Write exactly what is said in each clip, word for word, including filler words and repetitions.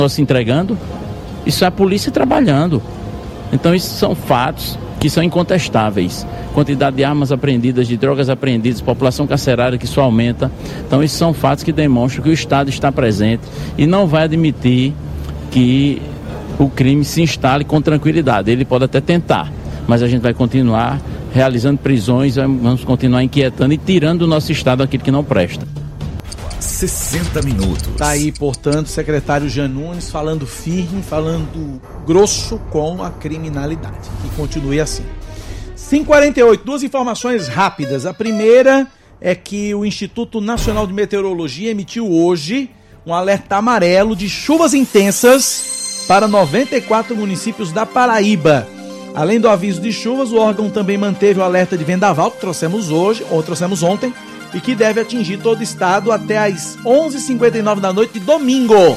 se entregando, isso é a polícia trabalhando. Então, isso são fatos que são incontestáveis. Quantidade de armas apreendidas, de drogas apreendidas, população carcerária que só aumenta. Então, esses são fatos que demonstram que o Estado está presente e não vai admitir que o crime se instale com tranquilidade. Ele pode até tentar, mas a gente vai continuar realizando prisões, vamos continuar inquietando e tirando do nosso Estado aquilo que não presta. sessenta minutos. Tá aí, portanto, o secretário Jean Nunes falando firme, falando grosso com a criminalidade. E continue assim. cinco e quarenta e oito, duas informações rápidas. A primeira é que o Instituto Nacional de Meteorologia emitiu hoje um alerta amarelo de chuvas intensas para noventa e quatro municípios da Paraíba. Além do aviso de chuvas, o órgão também manteve o alerta de vendaval, que trouxemos hoje, ou trouxemos ontem, e que deve atingir todo o estado até às onze e cinquenta e nove da noite de domingo.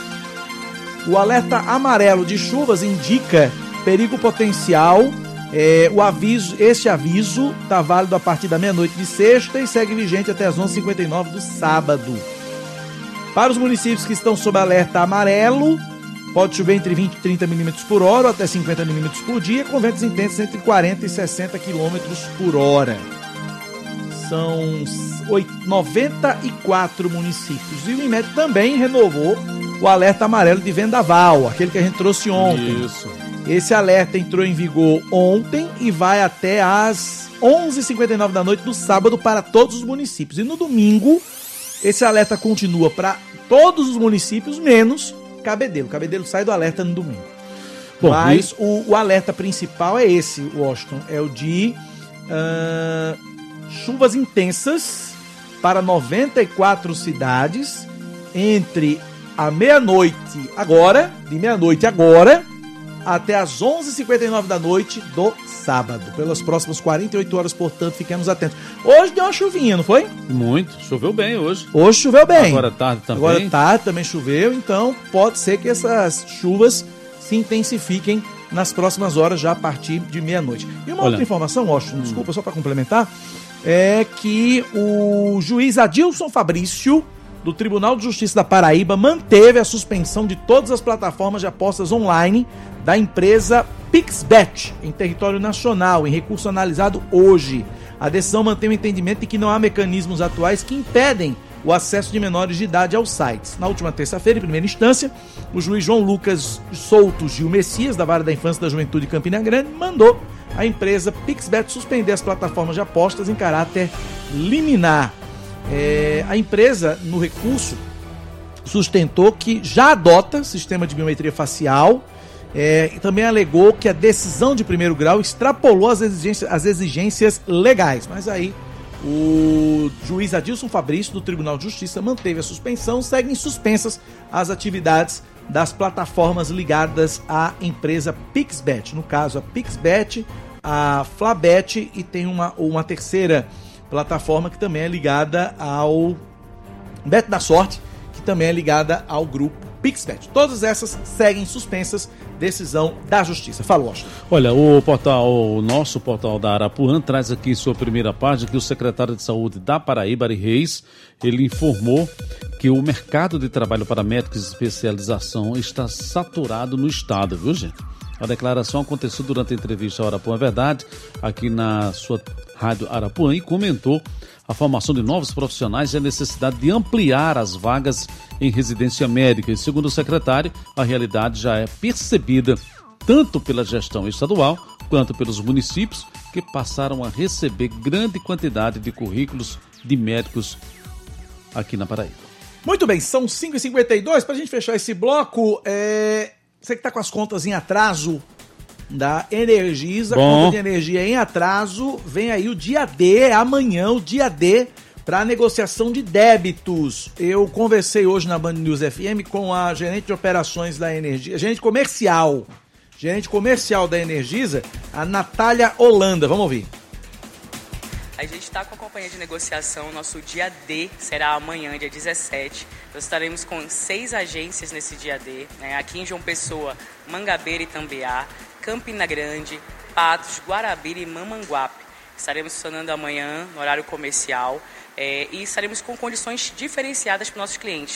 O alerta amarelo de chuvas indica perigo potencial. É, o aviso, este aviso está válido a partir da meia-noite de sexta e segue vigente até as onze e cinquenta e nove do sábado. Para os municípios que estão sob alerta amarelo, pode chover entre vinte e trinta milímetros por hora ou até cinquenta milímetros por dia, com ventos intensos entre quarenta e sessenta quilômetros por hora. São noventa e quatro municípios. E o INMET também renovou o alerta amarelo de vendaval, aquele que a gente trouxe ontem. Isso. Esse alerta entrou em vigor ontem e vai até às onze e cinquenta e nove da noite do sábado para todos os municípios. E no domingo, esse alerta continua para todos os municípios, menos Cabedelo. Cabedelo sai do alerta no domingo. Bom, Mas e... o, o alerta principal é esse, Washington. É o de uh, chuvas intensas para noventa e quatro cidades entre a meia-noite agora, de meia-noite agora, até as onze e cinquenta e nove da noite do sábado. Pelas próximas quarenta e oito horas, portanto, fiquemos atentos. Hoje deu uma chuvinha, não foi? Muito. Choveu bem hoje. Hoje choveu bem. Agora tarde também. Agora tarde também choveu, então pode ser que essas chuvas se intensifiquem nas próximas horas, já a partir de meia-noite. E uma Olha. outra informação, Washington, hum. desculpa, só para complementar, é que o juiz Adilson Fabrício, do Tribunal de Justiça da Paraíba, manteve a suspensão de todas as plataformas de apostas online da empresa Pixbet em território nacional, em recurso analisado hoje. A decisão mantém o entendimento de que não há mecanismos atuais que impedem o acesso de menores de idade aos sites. Na última terça-feira, em primeira instância, o juiz João Lucas Souto Gil Messias, da Vara da Infância e da Juventude de Campina Grande, mandou a empresa Pixbet suspender as plataformas de apostas em caráter liminar. É, a empresa, no recurso, sustentou que já adota sistema de biometria facial é, e também alegou que a decisão de primeiro grau extrapolou as exigências, as exigências legais. Mas aí o juiz Adilson Fabrício, do Tribunal de Justiça, manteve a suspensão. Seguem suspensas as atividades das plataformas ligadas à empresa Pixbet. No caso, a Pixbet, a Flabet e tem uma, uma terceira plataforma que também é ligada ao Bet da Sorte, que também é ligada ao grupo Pixbet. Todas essas seguem suspensas, decisão da Justiça. Fala, Washington. Olha, o portal, o nosso portal da Arapuã traz aqui em sua primeira página que o secretário de Saúde da Paraíba, Ari Reis, ele informou que o mercado de trabalho para médicos de especialização está saturado no estado, viu, gente? A declaração aconteceu durante a entrevista ao Arapuã Verdade, aqui na sua Rádio Arapuã, e comentou a formação de novos profissionais e a necessidade de ampliar as vagas em residência médica. E segundo o secretário, a realidade já é percebida tanto pela gestão estadual quanto pelos municípios, que passaram a receber grande quantidade de currículos de médicos aqui na Paraíba. Muito bem, são cinco e cinquenta e dois. Para a gente fechar esse bloco, é... você que está com as contas em atraso da Energisa, Bom. conta de energia em atraso, vem aí o dia D, amanhã o dia D para negociação de débitos. Eu conversei hoje na Band News F M com a gerente de operações da Energisa, gerente comercial, gerente comercial da Energisa, a Natália Holanda. Vamos ouvir. A gente está com a companhia de negociação, nosso dia D será amanhã, dia dezessete. Nós estaremos com seis agências nesse dia D, né? Aqui em João Pessoa, Mangabeira e Tambiá, Campina Grande, Patos, Guarabira e Mamanguape. Estaremos funcionando amanhã no horário comercial é, e estaremos com condições diferenciadas para os nossos clientes.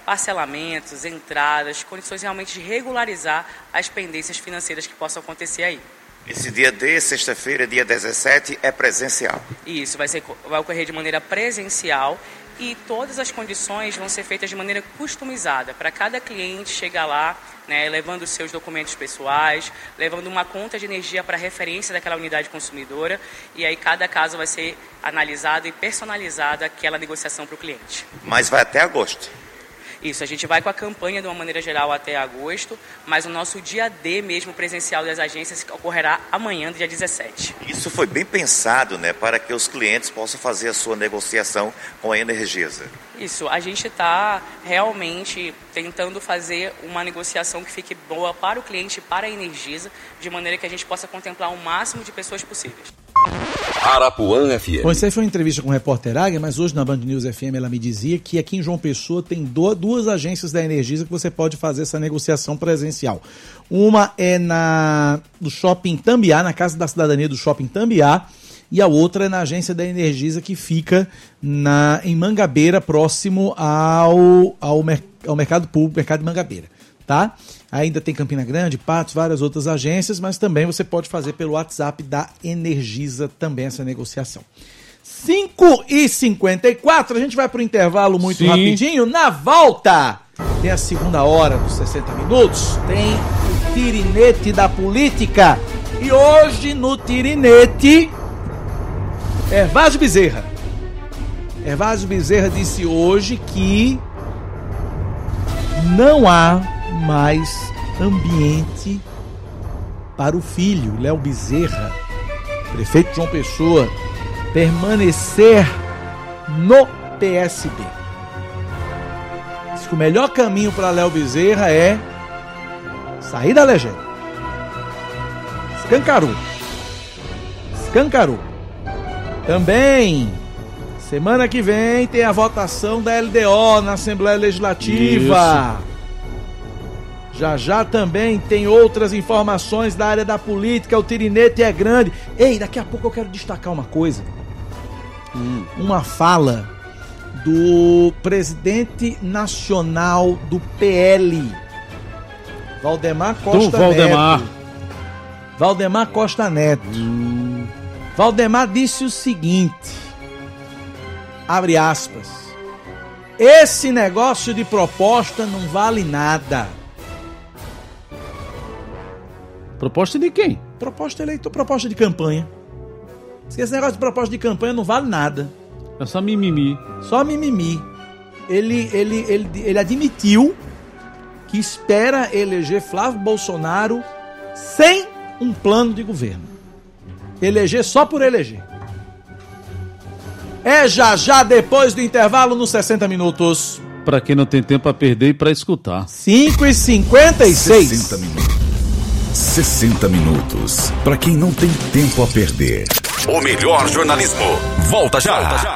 parcelamentos, entradas, condições realmente de regularizar as pendências financeiras que possam acontecer aí. Esse dia D, sexta-feira, dia dezessete, é presencial? Isso, vai, ser, vai ocorrer de maneira presencial e todas as condições vão ser feitas de maneira customizada. Para cada cliente chegar lá, né, levando os seus documentos pessoais, levando uma conta de energia para referência daquela unidade consumidora, e aí cada caso vai ser analisado e personalizada aquela negociação para o cliente. Mas vai até agosto? Isso, a gente vai com a campanha de uma maneira geral até agosto, mas o nosso dia D mesmo presencial das agências ocorrerá amanhã, dia dezessete. Isso foi bem pensado, né, para que os clientes possam fazer a sua negociação com a Energisa. Isso, a gente está realmente tentando fazer uma negociação que fique boa para o cliente e para a Energisa, de maneira que a gente possa contemplar o máximo de pessoas possíveis. Arapuã F M. Bom, isso aí foi uma entrevista com o repórter Águia, mas hoje na Band News F M ela me dizia que aqui em João Pessoa tem do, duas agências da Energisa que você pode fazer essa negociação presencial. Uma é na do Shopping Tambiá, na Casa da Cidadania do Shopping Tambiá, e a outra é na agência da Energisa que fica na, em Mangabeira, próximo ao, ao, ao Mercado Público, Mercado de Mangabeira, tá? Ainda tem Campina Grande, Patos, várias outras agências, mas também você pode fazer pelo WhatsApp da Energisa também essa negociação. cinco e cinquenta e quatro, a gente vai para o intervalo muito Sim. rapidinho. Na volta, tem a segunda hora dos sessenta minutos, tem o tirinete da política. E hoje no tirinete, Hervásio Bezerra. Hervásio Bezerra disse hoje que não há mais ambiente para o filho, Léo Bezerra, prefeito de João Pessoa, permanecer no P S B. Diz que o melhor caminho para Léo Bezerra é sair da legenda. Escancarou. Escancarou. Também, semana que vem tem a votação da L D O na Assembleia Legislativa. Isso. Já já também tem outras informações da área da política, o tirinete é grande. Ei, daqui a pouco eu quero destacar uma coisa. Hum. Uma fala do presidente nacional do P L, Valdemar Costa do Valdemar. Neto. Valdemar Costa Neto. Hum. Valdemar disse o seguinte, abre aspas, esse negócio de proposta não vale nada. Proposta de quem? Proposta eleitor, proposta de campanha. Esse negócio de proposta de campanha não vale nada. É só mimimi. Só mimimi. Ele, ele, ele, ele admitiu que espera eleger Flávio Bolsonaro sem um plano de governo. Eleger só por eleger. É já já depois do intervalo nos sessenta minutos. Para quem não tem tempo a perder e para escutar. cinco e cinquenta e seis. sessenta minutos. sessenta minutos. Para quem não tem tempo a perder. O melhor jornalismo. Volta já. Volta já.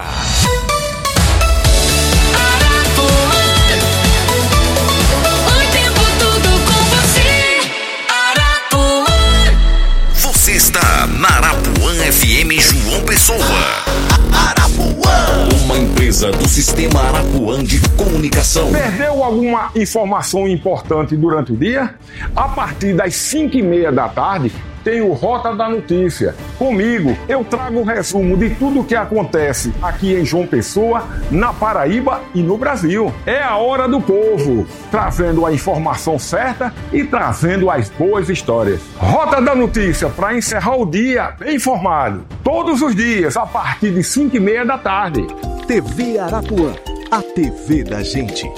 Você está na Arapuã F M João Pessoa. Arapuã, uma empresa do Sistema Arapuã de Comunicação. Perdeu alguma informação importante durante o dia? A partir das cinco e meia da tarde, tem o Rota da Notícia. Comigo, eu trago um resumo de tudo o que acontece aqui em João Pessoa, na Paraíba e no Brasil. É a hora do povo, trazendo a informação certa e trazendo as boas histórias. Rota da Notícia, para encerrar o dia bem informado. Todos os dias, a partir de cinco e meia da tarde. T V Arapuã, a T V da gente.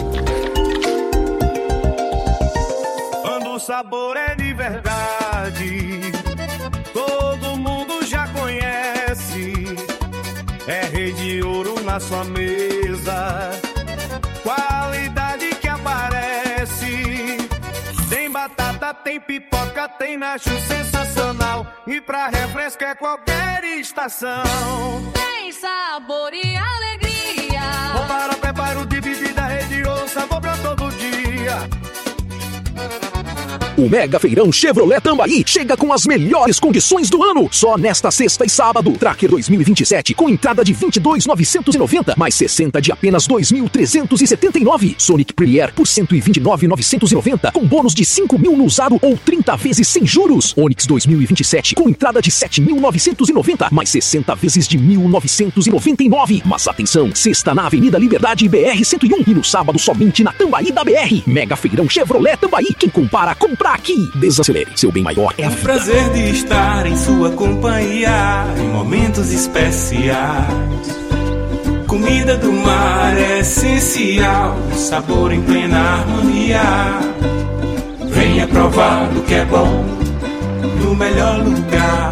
Quando o sabor é de verdade, todo mundo já conhece. É Rei de Ouro na sua mesa, qualidade que aparece. Tem batata, tem pipoca, tem nacho sensacional. E pra refresco é qualquer estação. Tem sabor e alegria. Bom para preparo de bebida, Rei de Ouro, sabor pra todo dia. O Mega Feirão Chevrolet Tambaí chega com as melhores condições do ano. Só nesta sexta e sábado. Tracker dois mil e vinte e sete com entrada de vinte e dois mil novecentos e noventa, mais sessenta de apenas dois mil trezentos e setenta e nove. Sonic Premier por cento e vinte e nove mil novecentos e noventa, com bônus de cinco mil no usado ou trinta vezes sem juros. Onix dois mil e vinte e sete com entrada de sete mil novecentos e noventa, mais sessenta vezes de mil novecentos e noventa e nove. Mas atenção, sexta na Avenida Liberdade B R cento e um e no sábado somente na Tambaí da B R. Mega Feirão Chevrolet Tambaí. Quem compara, compra aqui. Desacelere, seu bem maior é a vida. O prazer de estar em sua companhia em momentos especiais. Comida do mar é essencial, sabor em plena harmonia. Venha provar do que é bom no melhor lugar.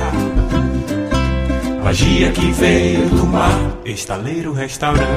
Magia que veio do mar, Estaleiro Restaurante.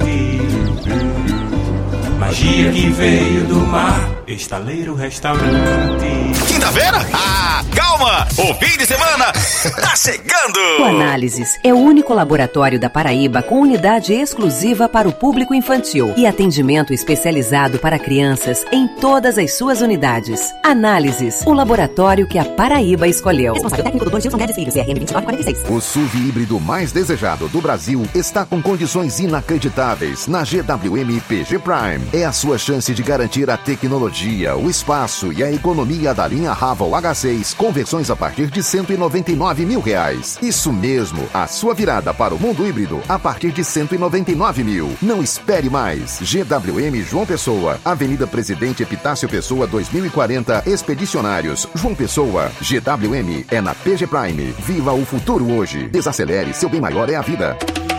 Magia que veio do mar, Estaleiro Restaurante. Quinta-feira? Ah, calma! O fim de semana tá chegando! O Análises é o único laboratório da Paraíba com unidade exclusiva para o público infantil e atendimento especializado para crianças em todas as suas unidades. Análises, o laboratório que a Paraíba escolheu. Responsável técnico doutor Gilson Guedes Filho, C R M vinte e nove quarenta e seis. O S U V híbrido mais desejado do Brasil está com condições inacreditáveis na G W M P G Prime. É a sua chance de garantir a tecnologia, o espaço e a economia da linha Raval H seis, com versões a partir de cento e noventa e nove mil reais. Isso mesmo, a sua virada para o mundo híbrido a partir de cento e noventa e nove mil. Não espere mais. G W M João Pessoa, Avenida Presidente Epitácio Pessoa dois mil e quarenta, Expedicionários, João Pessoa. G W M é na P G Prime. Viva o futuro hoje. Desacelere, seu bem maior é a vida.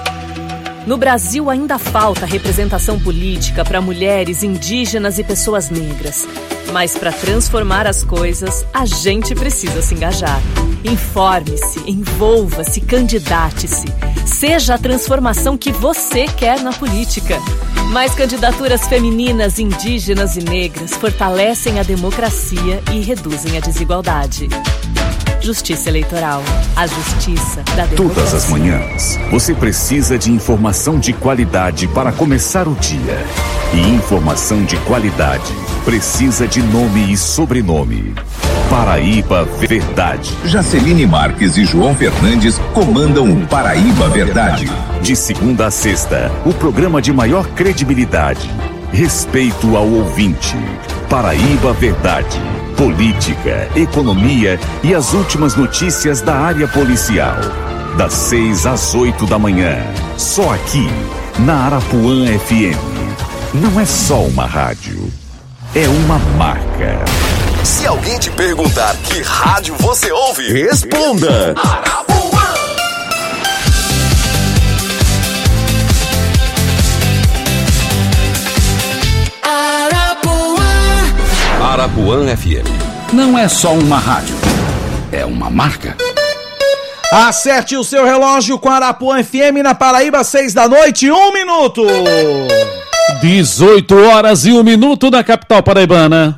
No Brasil ainda falta representação política para mulheres, indígenas e pessoas negras. Mas para transformar as coisas, a gente precisa se engajar. Informe-se, envolva-se, candidate-se. Seja a transformação que você quer na política. Mais candidaturas femininas, indígenas e negras fortalecem a democracia e reduzem a desigualdade. Justiça Eleitoral. A justiça da democracia. Todas as manhãs, você precisa de informação de qualidade para começar o dia. E informação de qualidade precisa de nome e sobrenome. Paraíba Verdade. Jaceline Marques e João Fernandes comandam o Paraíba Verdade. De segunda a sexta, o programa de maior credibilidade. Respeito ao ouvinte. Paraíba Verdade. Política, economia e as últimas notícias da área policial. Das seis às oito da manhã. Só aqui, na Arapuã F M. Não é só uma rádio, é uma marca. Se alguém te perguntar que rádio você ouve, responda! Arapuã! Arapuã F M. Não é só uma rádio, é uma marca. Acerte o seu relógio com a Arapuã F M na Paraíba, seis da noite, um minuto. dezoito horas e um minuto na capital paraibana.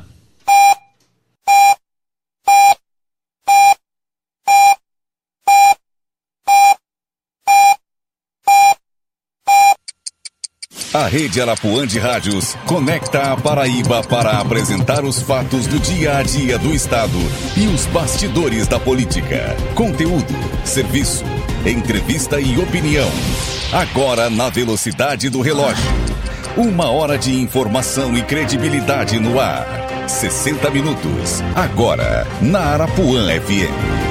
A Rede Arapuã de Rádios conecta a Paraíba para apresentar os fatos do dia a dia do estado e os bastidores da política. Conteúdo, serviço, entrevista e opinião. Agora na velocidade do relógio. Uma hora de informação e credibilidade no ar. sessenta minutos. Agora na Arapuã F M.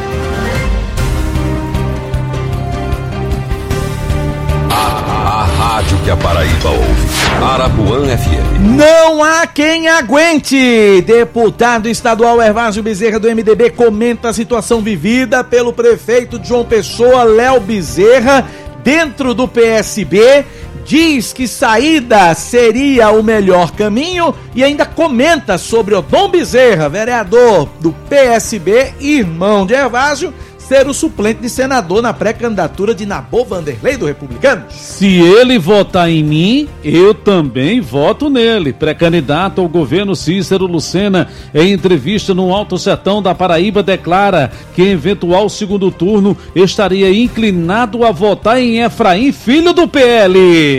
Rádio que a Paraíba ouve. Arapuã F M. Não há quem aguente! Deputado estadual Hervásio Bezerra do M D B comenta a situação vivida pelo prefeito de João Pessoa, Léo Bezerra, dentro do P S B, diz que saída seria o melhor caminho e ainda comenta sobre Odom Bezerra, vereador do P S B, irmão de Hervásio, ser o suplente de senador na pré-candidatura de Nabô Vanderlei do Republicano. Se ele votar em mim, eu também voto nele. Pré-candidato ao governo Cícero Lucena, em entrevista no Alto Sertão da Paraíba, declara que em eventual segundo turno estaria inclinado a votar em Efraim, filho do P L.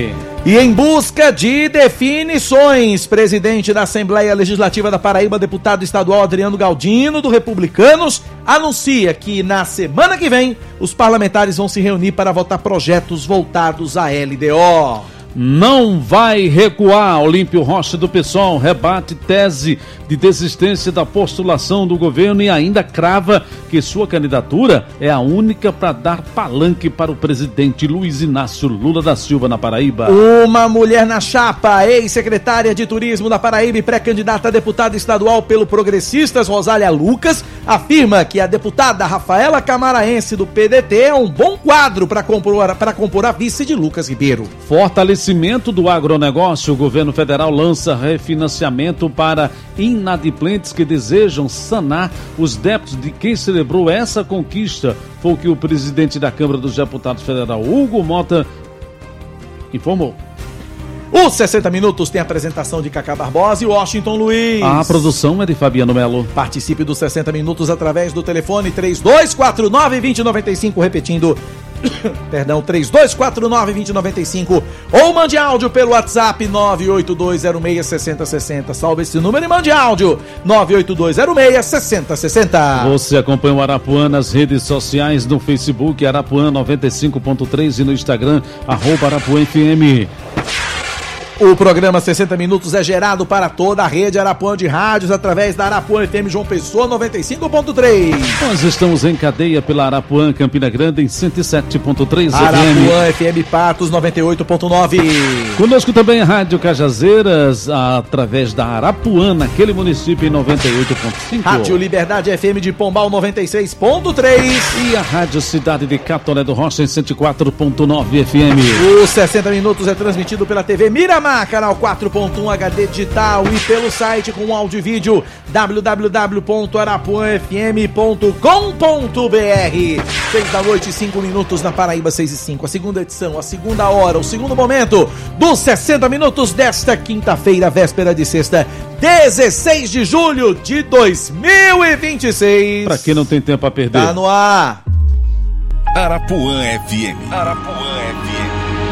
E em busca de definições, presidente da Assembleia Legislativa da Paraíba, deputado estadual Adriano Galdino, do Republicanos, anuncia que na semana que vem os parlamentares vão se reunir para votar projetos voltados à L D O. Não vai recuar. Olímpio Rocha do PSOL rebate tese de desistência da postulação do governo e ainda crava que sua candidatura é a única para dar palanque para o presidente Luiz Inácio Lula da Silva na Paraíba. Uma mulher na chapa, ex-secretária de Turismo da Paraíba e pré-candidata a deputada estadual pelo Progressistas, Rosália Lucas, afirma que a deputada Rafaela Camaraense do P D T é um bom quadro para compor, para compor a vice de Lucas Ribeiro. Fortalecimento do agronegócio. O governo federal lança refinanciamento para inadimplentes que desejam sanar os débitos de quem celebrou essa conquista. Foi o que o presidente da Câmara dos Deputados Federal, Hugo Mota, informou. Os sessenta Minutos tem a apresentação de Cacá Barbosa e Washington Luiz. A produção é de Fabiano Melo. Participe dos sessenta Minutos através do telefone três dois quatro nove, dois zero nove cinco, repetindo, perdão, três dois quatro nove, dois zero nove cinco, ou mande áudio pelo WhatsApp nove oito dois zero seis, seis zero seis zero. Salve esse número e mande áudio nove oito dois zero seis, seis zero seis zero. Você acompanha o Arapuã nas redes sociais, no Facebook Arapuã noventa e cinco ponto três e no Instagram arroba Arapuã F M. O programa sessenta Minutos é gerado para toda a rede Arapuã de rádios através da Arapuã F M João Pessoa noventa e cinco ponto três. Nós estamos em cadeia pela Arapuã Campina Grande em cento e sete ponto três F M. Arapuã F M Patos noventa e oito ponto nove. Conosco também a Rádio Cajazeiras através da Arapuã, naquele município, em noventa e oito ponto cinco. Rádio Liberdade F M de Pombal noventa e seis ponto três. E a Rádio Cidade de Catolé do Rocha em cento e quatro ponto nove F M. O sessenta Minutos é transmitido pela T V Miramar, canal quatro ponto um H D digital e pelo site com áudio e vídeo w w w ponto arapuã f m ponto com ponto b r. seis da noite, cinco minutos na Paraíba, seis e cinco. A segunda edição, a segunda hora, o segundo momento dos sessenta Minutos desta quinta-feira, véspera de sexta, dezesseis de julho de dois mil e vinte e seis. Pra quem não tem tempo a perder. Tá no ar. Arapuã F M. Arapuã F M.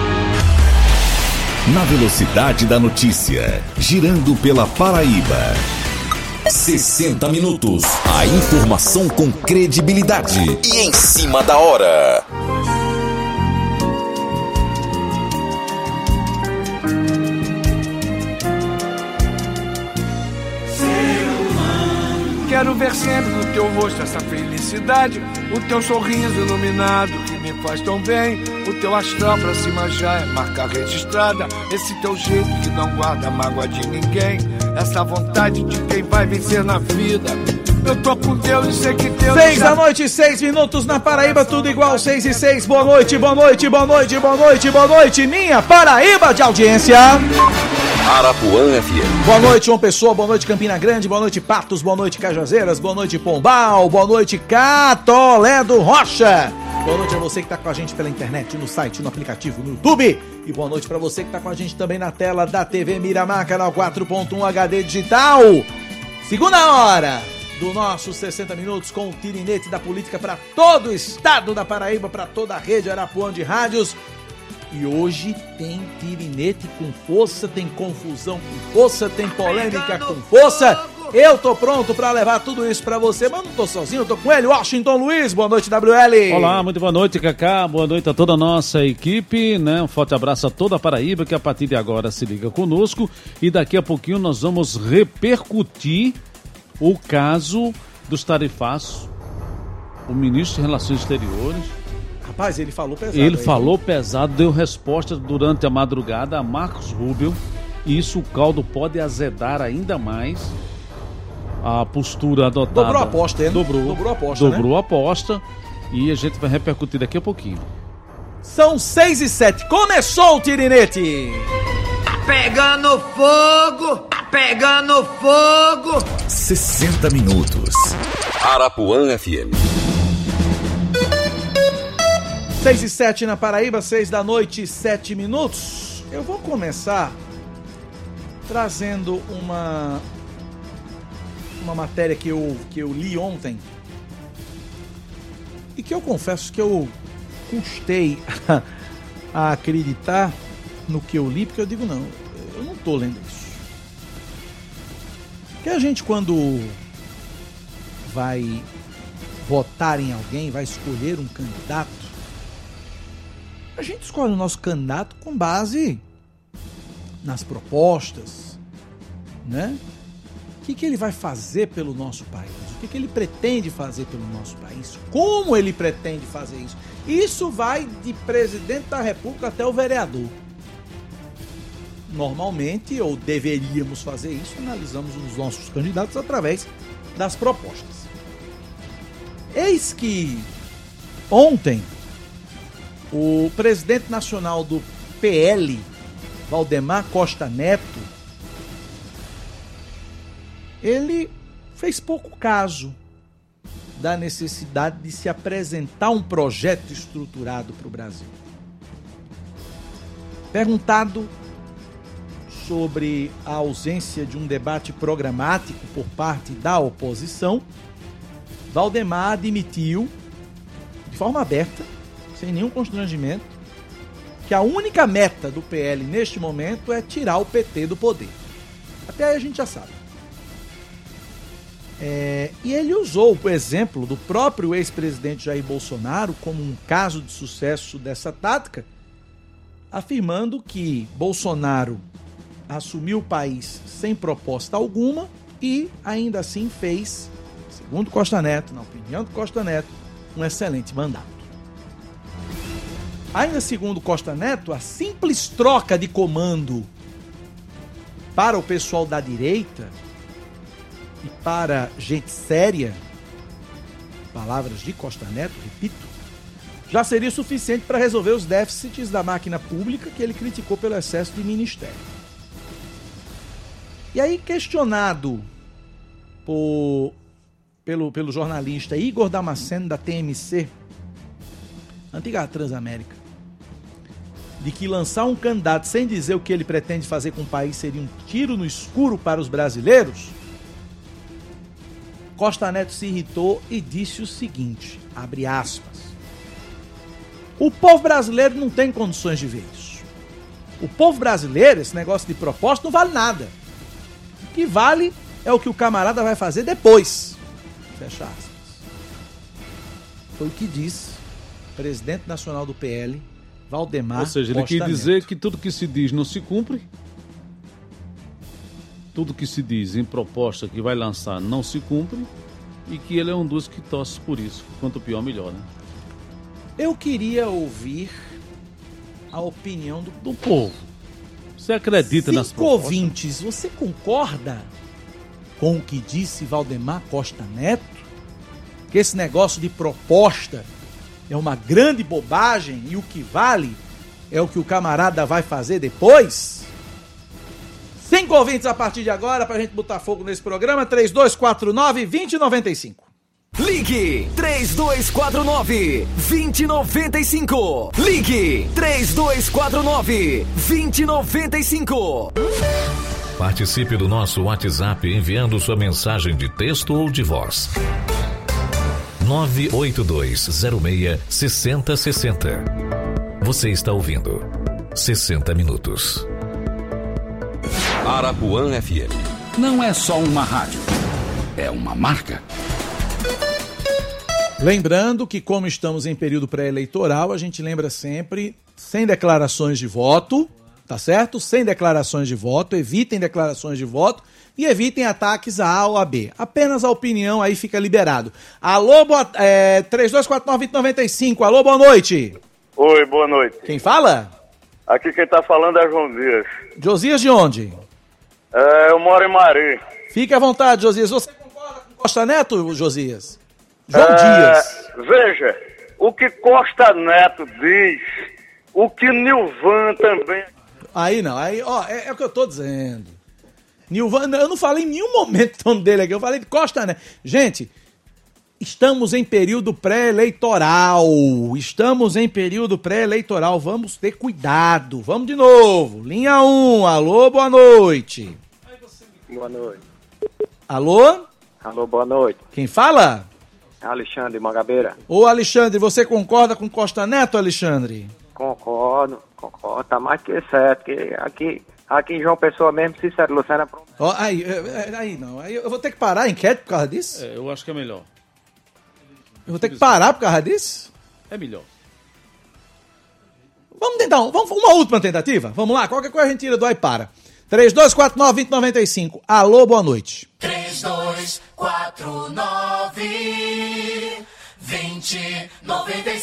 Na velocidade da notícia, girando pela Paraíba. sessenta Minutos. A informação com credibilidade e em cima da hora. Quero ver sempre no teu rosto essa felicidade, o teu sorriso iluminado que me faz tão bem, o teu astral pra cima já é marca registrada, esse teu jeito que não guarda mágoa de ninguém, essa vontade de quem vai vencer na vida. Eu tô com Deus e sei que Deus... Seis da noite, seis minutos na Paraíba, tudo igual, seis e seis. Boa noite, boa noite, boa noite, boa noite, boa noite, minha Paraíba de audiência. Arapuã F M. Boa noite, João Pessoa, boa noite, Campina Grande, boa noite, Patos, boa noite, Cajazeiras, boa noite, Pombal, boa noite, Catolé do Rocha. Boa noite a você que está com a gente pela internet, no site, no aplicativo, no YouTube. E boa noite para você que está com a gente também na tela da T V Miramar, canal quatro ponto um H D digital. Segunda hora do nosso sessenta Minutos com o tirinete da política para todo o estado da Paraíba, para toda a rede Arapuã de rádios. E hoje tem tirinete com força, tem confusão com força, tem polêmica com força. Eu tô pronto pra levar tudo isso pra você, mas não tô sozinho, eu tô com ele, Washington Luiz. Boa noite, W L. Olá, muito boa noite, Cacá. Boa noite a toda a nossa equipe, né? Um forte abraço a toda a Paraíba que a partir de agora se liga conosco. E daqui a pouquinho nós vamos repercutir o caso dos tarifaços. O ministro de Relações Exteriores... Rapaz, ele falou pesado. Ele aí, falou hein? pesado, deu resposta durante a madrugada a Marcos Rubio. E isso o caldo pode azedar ainda mais. A postura adotada. Dobrou a aposta, hein? Dobrou, Dobrou a aposta, Dobrou né? a aposta. E a gente vai repercutir daqui a pouquinho. São seis e sete. Começou o tirinete. Tá pegando fogo! Tá pegando fogo! sessenta Minutos. Arapuã F M. seis e sete na Paraíba, seis da noite, sete minutos. Eu vou começar trazendo uma uma matéria que eu, que eu li ontem e que eu confesso que eu custei a acreditar no que eu li, porque eu digo, não, eu não estou lendo isso. Porque a gente, quando vai votar em alguém, vai escolher um candidato, a gente escolhe o nosso candidato com base nas propostas, né? O que, que ele vai fazer pelo nosso país? O que, que ele pretende fazer pelo nosso país? Como ele pretende fazer isso? Isso vai de presidente da República até o vereador. Normalmente, ou deveríamos fazer isso, analisamos os nossos candidatos através das propostas. Eis que ontem o presidente nacional do P L, Valdemar Costa Neto, ele fez pouco caso da necessidade de se apresentar um projeto estruturado para o Brasil. Perguntado sobre a ausência de um debate programático por parte da oposição, Valdemar admitiu, de forma aberta, sem nenhum constrangimento, que a única meta do P L neste momento é tirar o P T do poder. Até aí a gente já sabe. É, e ele usou o exemplo do próprio ex-presidente Jair Bolsonaro como um caso de sucesso dessa tática, afirmando que Bolsonaro assumiu o país sem proposta alguma e ainda assim fez, segundo Costa Neto, na opinião de Costa Neto, um excelente mandato. Ainda segundo Costa Neto, a simples troca de comando para o pessoal da direita e para gente séria, palavras de Costa Neto, repito, já seria suficiente para resolver os déficits da máquina pública que ele criticou pelo excesso de ministério. E aí, questionado por, pelo, pelo jornalista Igor Damasceno, da T M C, antiga Transamérica, de que lançar um candidato sem dizer o que ele pretende fazer com o país seria um tiro no escuro para os brasileiros, Costa Neto se irritou e disse o seguinte, abre aspas, o povo brasileiro não tem condições de ver isso. O povo brasileiro, esse negócio de proposta, não vale nada. O que vale é o que o camarada vai fazer depois. Fecha aspas. Foi o que disse o presidente nacional do P L, Valdemar Costa Neto. Ou seja, ele quer dizer que tudo que se diz não se cumpre, tudo que se diz em proposta que vai lançar não se cumpre e que ele é um dos que torce por isso. Quanto pior, melhor, né? Eu queria ouvir a opinião do, do povo. Você acredita nas propostas? Cinco ouvintes, você concorda com o que disse Valdemar Costa Neto? Que esse negócio de proposta é uma grande bobagem e o que vale é o que o camarada vai fazer depois? Cinco ouvintes a partir de agora pra gente botar fogo nesse programa. três dois quatro nove, dois zero nove cinco. Ligue três dois quatro nove, dois zero nove cinco. Ligue três dois quatro nove, dois zero nove cinco. Participe do nosso WhatsApp enviando sua mensagem de texto ou de voz. nove oito dois zero seis, seis zero seis zero. Você está ouvindo sessenta minutos. Arapuã F M. Não é só uma rádio, é uma marca. Lembrando que, como estamos em período pré-eleitoral, a gente lembra sempre, sem declarações de voto, tá certo? Sem declarações de voto, evitem declarações de voto e evitem ataques a A ou a B. Apenas a opinião aí fica liberado. Alô, boa, é, três dois quatro nove, dois zero nove cinco, alô, boa noite. Oi, boa noite. Quem fala? Aqui quem tá falando é João Dias. Josias de onde? É, eu moro em Mari. Fique à vontade, Josias. Você concorda com Costa Neto, Josias? João é, Dias. Veja, o que Costa Neto diz, o que Nilvan também... Aí não, aí, ó, é, é o que eu tô dizendo. Nilvan, eu não falei em nenhum momento o nome dele aqui, eu falei de Costa Neto. Gente, estamos em período pré-eleitoral, estamos em período pré-eleitoral, vamos ter cuidado. Vamos de novo, linha um, alô, boa noite. Boa noite. Alô? Alô, boa noite. Quem fala? Alexandre Mangabeira. Ô Alexandre, você concorda com Costa Neto, Alexandre? Concordo, concordo. Tá mais que certo. Que aqui, aqui em João Pessoa mesmo, sincero, Luciana... Ó, aí, aí não. Aí eu vou ter que parar a enquete por causa disso? É, eu acho que é melhor. Eu vou ter que parar por causa disso? É melhor. Vamos tentar, um, vamos, uma última tentativa? Vamos lá, qualquer coisa a gente tira do aí para. três dois quatro nove, dois zero nove cinco. Alô, boa noite. três dois quatro nove, dois zero nove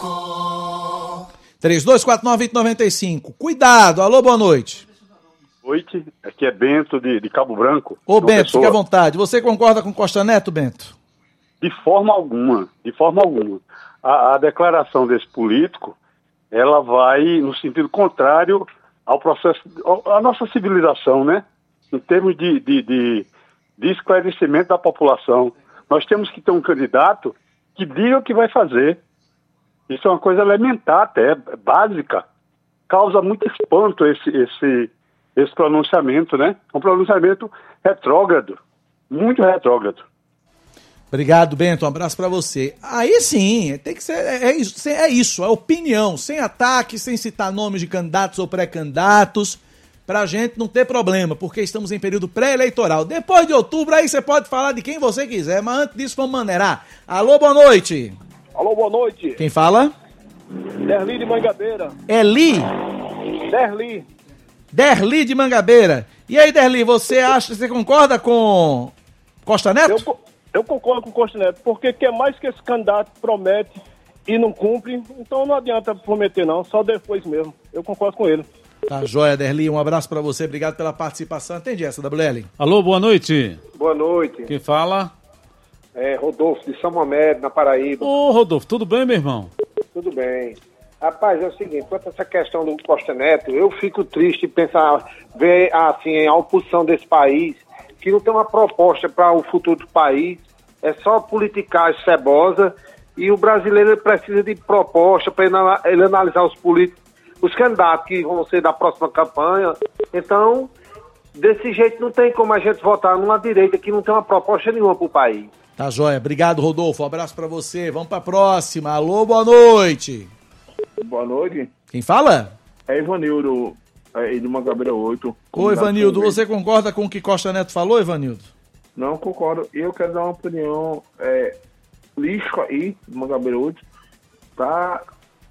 cinco. três dois quatro nove, dois zero nove cinco. Cuidado, alô, boa noite. Noite, aqui é Bento de, de Cabo Branco. Ô, Bento, fique à vontade. Você concorda com Costa Neto, Bento? De forma alguma, de forma alguma. A, a declaração desse político, ela vai no sentido contrário ao processo, à nossa civilização, né? Em termos de, de, de, de esclarecimento da população. Nós temos que ter um candidato que diga o que vai fazer. Isso é uma coisa elementar até, básica. Causa muito espanto esse, esse, esse pronunciamento, né? Um pronunciamento retrógrado, muito retrógrado. Obrigado, Bento. Um abraço pra você. Aí sim, tem que ser. É, é, isso, é isso, é opinião, sem ataque, sem citar nomes de candidatos ou pré-candidatos, pra gente não ter problema, porque estamos em período pré-eleitoral. Depois de outubro, aí você pode falar de quem você quiser, mas antes disso, vamos maneirar. Alô, boa noite. Alô, boa noite. Quem fala? Derli de Mangabeira. Eli? Derli. Derli de Mangabeira. E aí, Derli, você acha, você concorda com Costa Neto? Eu, eu concordo com Costa Neto, porque quer mais que esse candidato promete e não cumpre, então não adianta prometer não, só depois mesmo. Eu concordo com ele. Tá joia, Derli, um abraço pra você, obrigado pela participação. Atende essa, W L. Alô, boa noite. Boa noite. Quem fala? É Rodolfo, de São Mamede, na Paraíba. Ô, Rodolfo, tudo bem, meu irmão? Tudo bem. Rapaz, é o seguinte, quanto a essa questão do Costa Neto, eu fico triste em pensar, ver assim, a oposição desse país, que não tem uma proposta para o futuro do país, é só politicagem cebosa, e o brasileiro precisa de proposta para ele analisar os políticos, os candidatos que vão ser da próxima campanha. Então, desse jeito não tem como a gente votar numa direita que não tem uma proposta nenhuma para o país. Tá joia, obrigado, Rodolfo, um abraço pra você, vamos pra próxima. Alô, boa noite. Boa noite. Quem fala? É Ivanildo, é de Mangabeira oito. Ô, Ivanildo, você concorda com o que Costa Neto falou, Ivanildo? Não concordo, eu quero dar uma opinião, é, lixo aí, de Mangabeira oito, tá,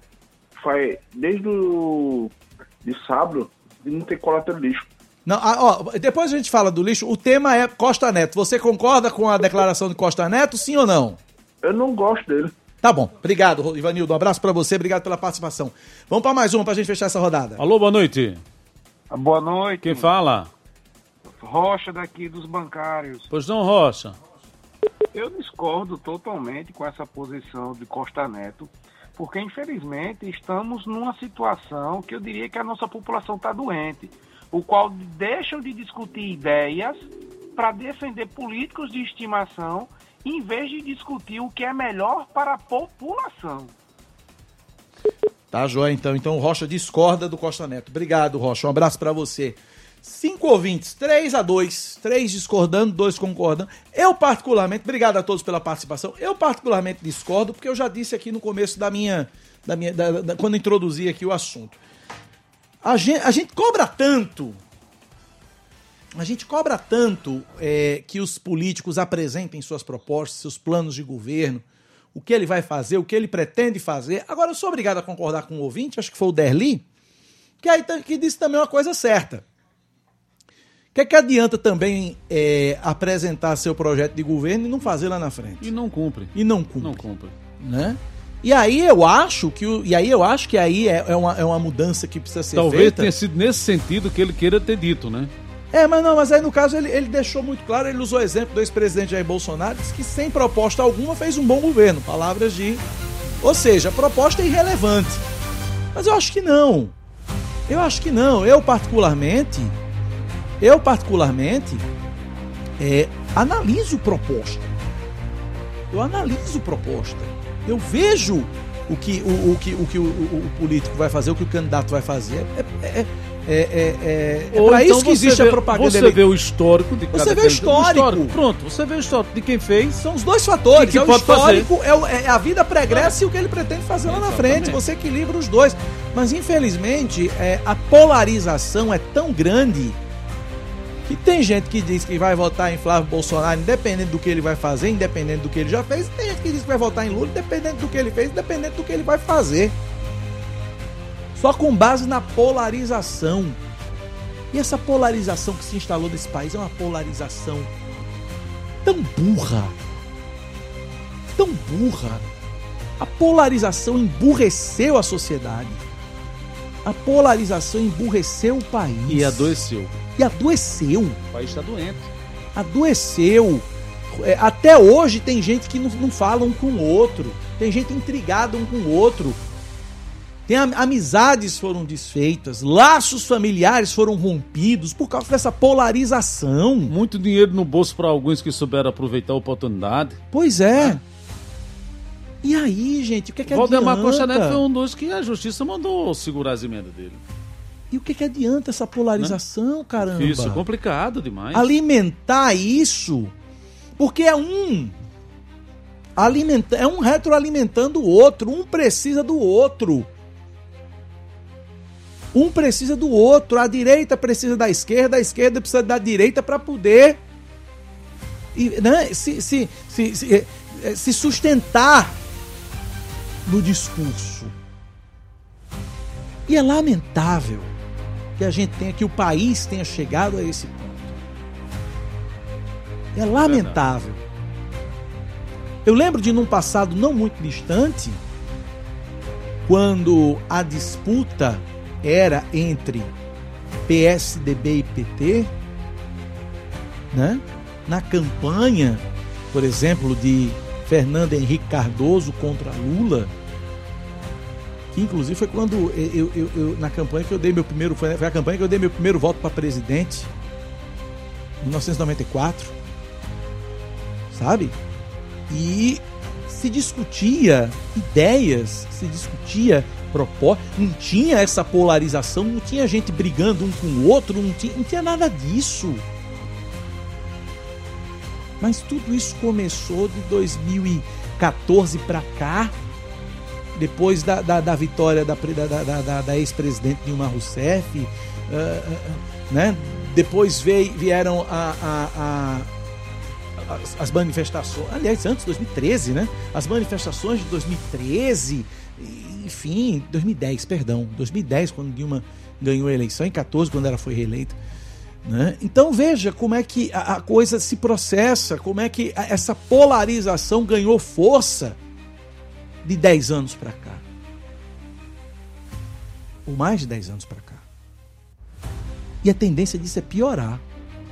faz, desde o, de sábado, não tem coleta de lixo. Não, ó, depois a gente fala do lixo, o tema é Costa Neto. Você concorda com a declaração de Costa Neto, sim ou não? Eu não gosto dele. Tá bom, obrigado, Ivanildo, um abraço pra você, obrigado pela participação. Vamos pra mais uma pra gente fechar essa rodada. Alô, boa noite. Boa noite. Quem fala? Rocha daqui dos bancários. Pois não, Rocha. Eu discordo totalmente com essa posição de Costa Neto, porque infelizmente estamos numa situação que eu diria que a nossa população está doente, o qual deixam de discutir ideias para defender políticos de estimação, em vez de discutir o que é melhor para a população. Tá, joia, então. Então o Rocha discorda do Costa Neto. Obrigado, Rocha. Um abraço pra você. Cinco ouvintes, três a dois, três discordando, dois concordando. Eu particularmente, obrigado a todos pela participação, eu particularmente discordo, porque eu já disse aqui no começo da minha, da minha da, da, quando introduzi aqui o assunto. A gente, a gente cobra tanto, a gente cobra tanto é, que os políticos apresentem suas propostas, seus planos de governo, o que ele vai fazer, o que ele pretende fazer. Agora, eu sou obrigado a concordar com o ouvinte, acho que foi o Derli, que, aí, que disse também uma coisa certa. O que é que adianta também é, apresentar seu projeto de governo e não fazer lá na frente? E não cumpre. E não cumpre. Não cumpre. Né? E aí eu acho que o, e aí eu acho que aí é, é, uma, é uma mudança que precisa ser Talvez feita. Talvez tenha sido nesse sentido que ele queira ter dito, né? É, mas não, mas aí no caso ele, ele deixou muito claro, ele usou o exemplo do ex-presidente Jair Bolsonaro, disse que sem proposta alguma fez um bom governo. Palavras de... Ou seja, a proposta é irrelevante. Mas eu acho que não. Eu acho que não. Eu particularmente, eu particularmente, é, analiso proposta. Eu analiso proposta. Eu vejo o que o, o, que, o, que o, o, o político vai fazer, o que o candidato vai fazer. É, é, É, é, é, é Ou para então isso que você existe vê, a propaganda. Você vê o histórico de cada Você vê o histórico. histórico. Pronto, você vê o histórico de quem fez. São os dois fatores. Que é o pode histórico, é, o, é a vida pregressa e o que ele pretende fazer lá na Exatamente. frente. Você equilibra os dois. Mas, infelizmente, é, a polarização é tão grande que tem gente que diz que vai votar em Flávio Bolsonaro independente do que ele vai fazer, independente do que ele já fez. E tem gente que diz que vai votar em Lula independente do que ele fez, independente do que ele vai fazer. Só com base na polarização. E essa polarização que se instalou nesse país é uma polarização tão burra. Tão burra. A polarização emburreceu a sociedade. A polarização emburreceu o país. E adoeceu. E adoeceu. O país está doente. Adoeceu. É, até hoje tem gente que não, não fala um com o outro. Tem gente intrigada um com o outro. Tem amizades foram desfeitas, laços familiares foram rompidos por causa dessa polarização. Muito dinheiro no bolso para alguns que souberam aproveitar a oportunidade. Pois é. é. E aí, gente, o que é que Valdemar adianta? Costa Neto foi um dos que a justiça mandou segurar as emendas dele. E o que é que adianta essa polarização, né? Caramba? Isso é complicado demais. Alimentar isso, porque é um alimenta, é um retroalimentando o outro, um precisa do outro. Um precisa do outro, a direita precisa da esquerda, a esquerda precisa da direita para poder e, né, se, se, se, se, se sustentar no discurso. E é lamentável que a gente tenha, que o país tenha chegado a esse ponto. É lamentável. Eu lembro de num passado não muito distante, quando a disputa era entre P S D B e P T, né? Na campanha, por exemplo, de Fernando Henrique Cardoso contra Lula, que inclusive foi quando eu, eu, eu na campanha que eu dei meu primeiro, foi a campanha que eu dei meu primeiro voto para presidente, em mil novecentos e noventa e quatro, sabe? E se discutia ideias, se discutia propostas, não tinha essa polarização, não tinha gente brigando um com o outro, não tinha, não tinha nada disso. Mas tudo isso começou de dois mil e quatorze para cá, depois da, da, da vitória da, da, da, da ex-presidente Dilma Rousseff, uh, uh, né? Depois veio, vieram a, a, a, as, as manifestações, aliás, antes de dois mil e treze, né? As manifestações de dois mil e treze, enfim, dois mil e dez, perdão, dois mil e dez, quando Dilma ganhou a eleição, em quatorze, quando ela foi reeleita. Né? Então veja como é que a, a coisa se processa, como é que a, essa polarização ganhou força de dez anos para cá. Ou mais de dez anos para cá. E a tendência disso é piorar.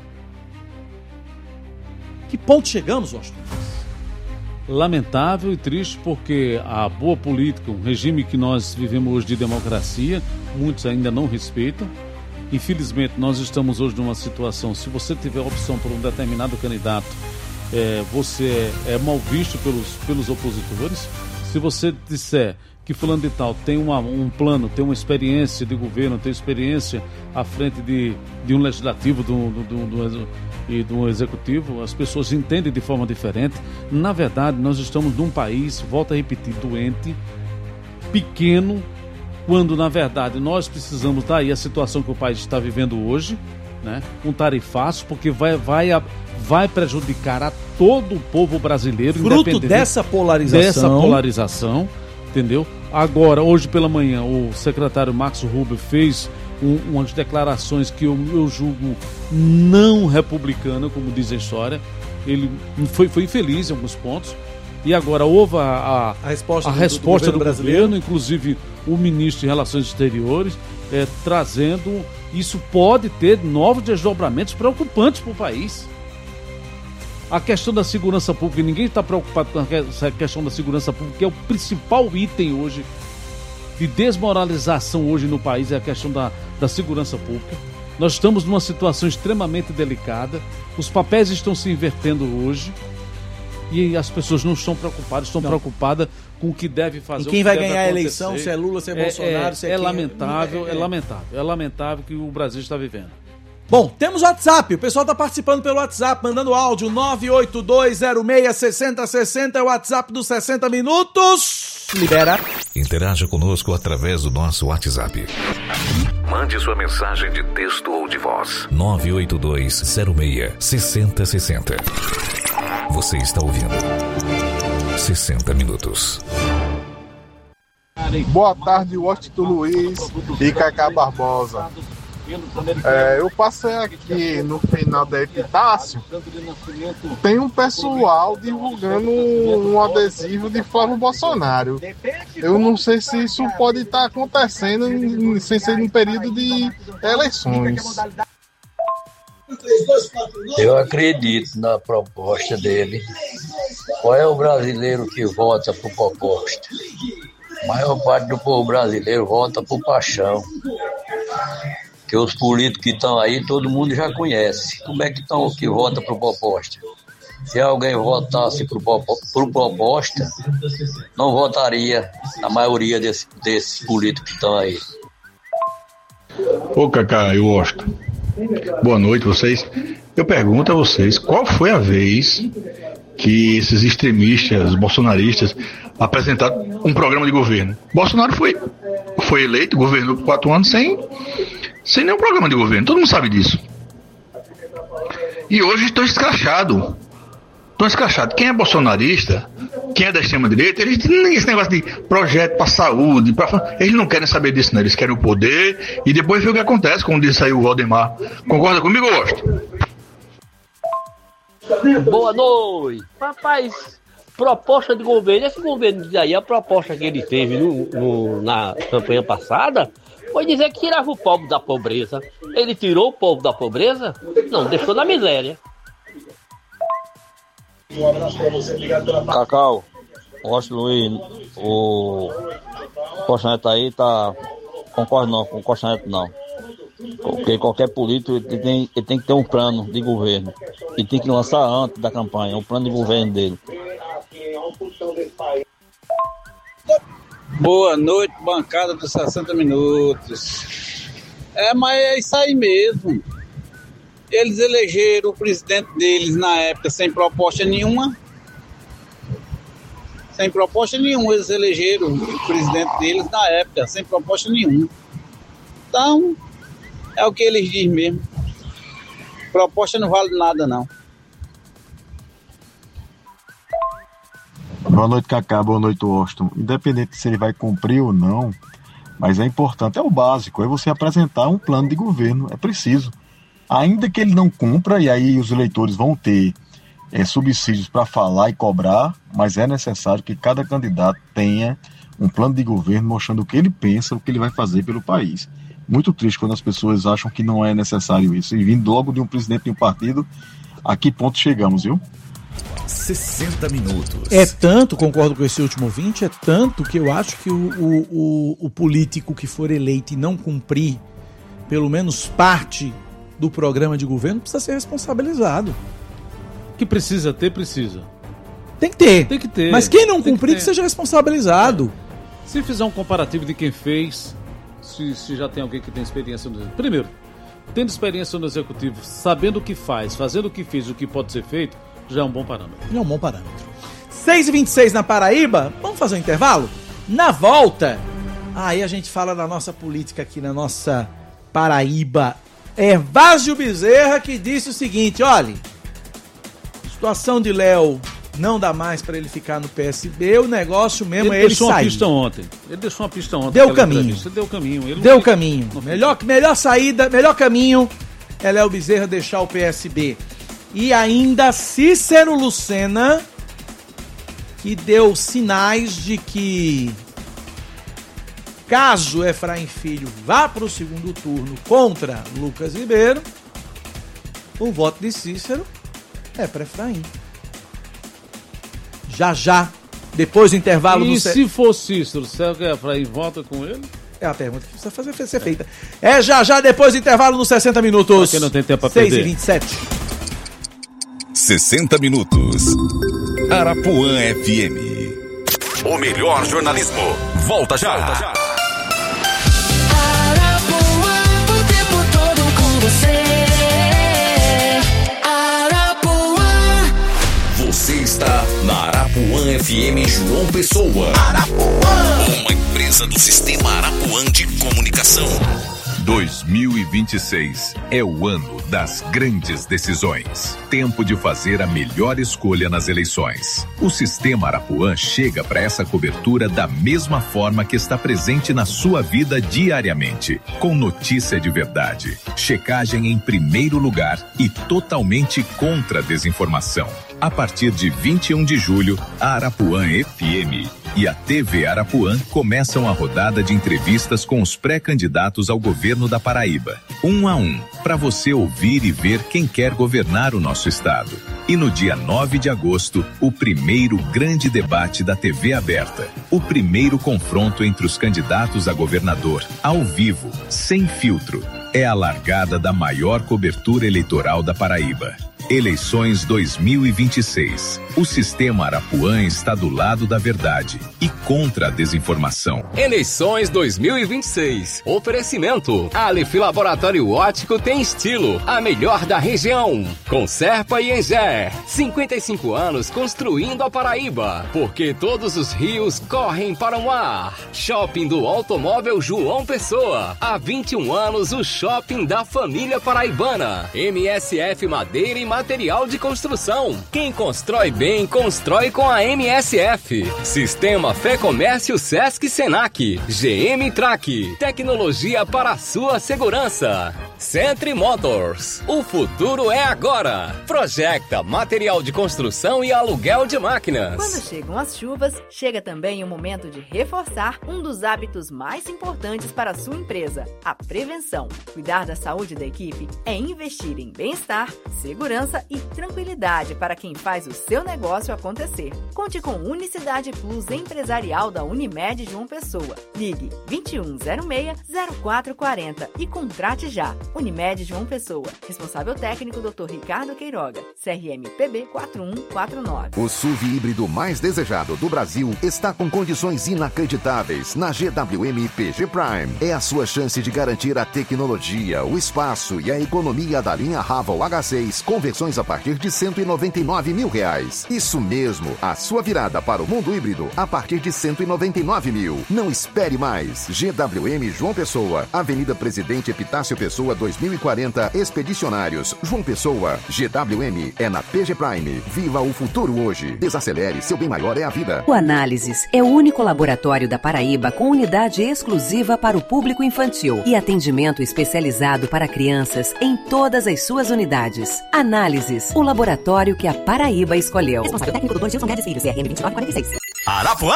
Que ponto chegamos, Washington? Lamentável e triste, porque a boa política, um regime que nós vivemos hoje de democracia, muitos ainda não respeitam. Infelizmente, nós estamos hoje numa situação, se você tiver opção por um determinado candidato, é, você é, é mal visto pelos, pelos opositores. Se você disser que fulano de tal tem uma, um plano, tem uma experiência de governo, tem experiência à frente de, de um legislativo do, do, do, do, e de um executivo, as pessoas entendem de forma diferente. Na verdade, nós estamos num país, volto a repetir, doente, pequeno, quando na verdade nós precisamos, daí a situação que o país está vivendo hoje, né? Um tarifaço, porque vai, vai, vai prejudicar a todo o povo brasileiro. Fruto dessa polarização. Dessa polarização, entendeu? Agora, hoje pela manhã, o secretário Marcos Rubio fez um, umas declarações que eu, eu julgo não republicana, como diz a história. Ele foi, foi infeliz em alguns pontos. E agora houve a, a, a resposta, a do, resposta do, do, do governo, inclusive o ministro de Relações Exteriores, é, trazendo, isso pode ter novos desdobramentos preocupantes para o país. A questão da segurança pública, ninguém está preocupado com essa questão da segurança pública, que é o principal item hoje de desmoralização hoje no país, é a questão da, da segurança pública. Nós estamos numa situação extremamente delicada, os papéis estão se invertendo hoje, E as pessoas não estão preocupadas, estão não. preocupadas com o que deve fazer. E quem o que vai deve ganhar acontecer. a eleição, se é Lula, se é, é Bolsonaro, é, se é É quem... lamentável, é, é, é lamentável. É lamentável que o Brasil está vivendo. Bom, temos o WhatsApp, o pessoal está participando pelo WhatsApp, mandando áudio, nove oito dois zero seis seis zero seis zero, é o WhatsApp dos sessenta minutos. Libera. Interaja conosco através do nosso WhatsApp. Mande sua mensagem de texto ou de voz. nove oito dois zero seis seis zero seis zero. Você está ouvindo sessenta minutos. Boa tarde, Washington Luiz e Cacá Barbosa. É, eu passei aqui no final da Epitácio, tem um pessoal divulgando um adesivo de Flávio Bolsonaro. Eu não sei se isso pode estar acontecendo sem ser um período de eleições. Eu acredito na proposta dele. Qual é o brasileiro que vota por proposta? A maior parte do povo brasileiro vota por paixão. Que os políticos que estão aí, todo mundo já conhece. Como é que estão que vota por proposta? Se alguém votasse por, por proposta, não votaria a maioria desses desse políticos que estão aí. Ô Cacá e Washington, boa noite vocês. Eu pergunto a vocês, qual foi a vez que esses extremistas, bolsonaristas, apresentaram um programa de governo? Bolsonaro foi, foi eleito, governou por quatro anos sem... sem nenhum programa de governo, todo mundo sabe disso. E hoje estão escrachados. Estão escrachados. Quem é bolsonarista, quem é da extrema-direita, eles não têm esse negócio de projeto para saúde, pra... eles não querem saber disso, não. Eles querem o poder e depois ver o que acontece, como disse aí o Valdemar. Concorda comigo, Gosto? Boa noite. Rapaz, proposta de governo, esse governo aí, a proposta que ele teve no, no, na campanha passada, foi dizer que tirava o povo da pobreza. Ele tirou o povo da pobreza? Não, deixou na miséria. Cacau, Rocha Luiz, o Costa Neto aí tá... Concordo não, com o Costa Neto não. Porque qualquer político ele tem, ele tem que ter um plano de governo. E tem que lançar antes da campanha, um plano de governo dele. Boa noite, bancada dos sessenta minutos. É, mas é isso aí mesmo. Eles elegeram o presidente deles na época sem proposta nenhuma. Sem proposta nenhuma, eles elegeram o presidente deles na época sem proposta nenhuma. Então, é o que eles dizem mesmo. Proposta não vale nada, não. Boa noite, Cacá. Boa noite, Washington. Independente se ele vai cumprir ou não, mas é importante, é o básico, é você apresentar um plano de governo, é preciso. Ainda que ele não cumpra, e aí os eleitores vão ter é, subsídios para falar e cobrar, mas é necessário que cada candidato tenha um plano de governo mostrando o que ele pensa, o que ele vai fazer pelo país. Muito triste quando as pessoas acham que não é necessário isso. E vindo logo de um presidente de um partido, a que ponto chegamos, viu? sessenta minutos. É tanto, concordo com esse último ouvinte, é tanto que eu acho que o, o, o, o político que for eleito e não cumprir pelo menos parte do programa de governo precisa ser responsabilizado. Que precisa ter, precisa. Tem que ter. Tem que ter. Mas quem não Tem cumprir que, que seja responsabilizado. É. Se fizer um comparativo de quem fez, se, se já tem alguém que tem experiência no... Primeiro, tendo experiência no executivo, sabendo o que faz, fazendo o que fez, o que pode ser feito, já é um bom parâmetro. Já é um bom parâmetro. seis e vinte e seis na Paraíba. Vamos fazer um intervalo? Na volta, aí a gente fala da nossa política aqui na nossa Paraíba. Hervásio Bezerra que disse o seguinte, olha, situação de Léo não dá mais pra ele ficar no P S B, o negócio mesmo ele é ele deixou sair. Uma pista ontem. Ele deixou uma pista ontem. Deu caminho. Deu caminho. Ele Deu fica... caminho. Melhor, melhor saída, melhor caminho é Léo Bezerra deixar o P S B. E ainda Cícero Lucena, que deu sinais de que caso Efraim Filho vá para o segundo turno contra Lucas Ribeiro, o voto de Cícero é para Efraim. Já já, depois do intervalo... E do se ce... for Cícero, será que Efraim vota com ele? É a pergunta que precisa fazer, ser feita. É já já, depois do intervalo nos sessenta minutos. Pra quem não tem tempo pra perder. seis e vinte e sete. sessenta minutos. Arapuã F M. O melhor jornalismo. Volta já. Volta já. Arapuã, o tempo todo com você. Arapuã. Você está na Arapuã F M João Pessoa. Arapuã. Uma empresa do Sistema Arapuã de Comunicação. dois mil e vinte e seis é o ano das grandes decisões. Tempo de fazer a melhor escolha nas eleições. O Sistema Arapuã chega para essa cobertura da mesma forma que está presente na sua vida diariamente, com notícia de verdade, checagem em primeiro lugar e totalmente contra a desinformação. A partir de vinte e um de julho, a Arapuã F M e a T V Arapuã começam a rodada de entrevistas com os pré-candidatos ao governo da Paraíba, um a um, para você ouvir e ver quem quer governar o nosso estado. E no dia nove de agosto, o primeiro grande debate da T V aberta, o primeiro confronto entre os candidatos a governador, ao vivo, sem filtro. É a largada da maior cobertura eleitoral da Paraíba. Eleições dois mil e vinte e seis. O Sistema Arapuã está do lado da verdade e contra a desinformação. Eleições dois mil e vinte e seis. Oferecimento. Aleph Laboratório Óptico tem estilo. A melhor da região. Com Serpa e Engé. cinquenta e cinco anos construindo a Paraíba. Porque todos os rios correm para o mar. Shopping do Automóvel João Pessoa. Há vinte e um anos o shopping da família paraibana. M S F Madeira e Material de Construção. Quem constrói bem, constrói com a M S F. Sistema Fé Comércio Sesc Senac. G M Track. Tecnologia para a sua segurança. Centri Motors. O futuro é agora. Projecta material de construção e aluguel de máquinas. Quando chegam as chuvas, chega também o momento de reforçar um dos hábitos mais importantes para a sua empresa, a prevenção. Cuidar da saúde da equipe é investir em bem-estar, segurança e tranquilidade para quem faz o seu negócio acontecer. Conte com Unicidade Plus Empresarial da Unimed João Pessoa. Ligue vinte e um zero seis, zero quatro quatro zero e contrate já. Unimed João Pessoa. Responsável técnico doutor Ricardo Queiroga. C R M P B quatro um quatro nove. O S U V híbrido mais desejado do Brasil está com condições inacreditáveis na G W M P G Prime. É a sua chance de garantir a tecnologia, o espaço e a economia da linha Raval H seis com versões a partir de cento e noventa e nove mil reais. Isso mesmo, a sua virada para o mundo híbrido a partir de cento e noventa e nove mil. Não espere mais. G W M João Pessoa, Avenida Presidente Epitácio Pessoa dois mil e quarenta, Expedicionários, João Pessoa. G W M é na P G Prime. Viva o futuro hoje. Desacelere, seu bem maior é a vida. O Análises é o único laboratório da Paraíba com unidade exclusiva para o público infantil e atendimento especializado para crianças em todas as suas unidades. Análises, o laboratório que a Paraíba escolheu. Responsável técnico doutor Gilson Guedes Filho, C R M vinte e nove quarenta e seis. Arapuã!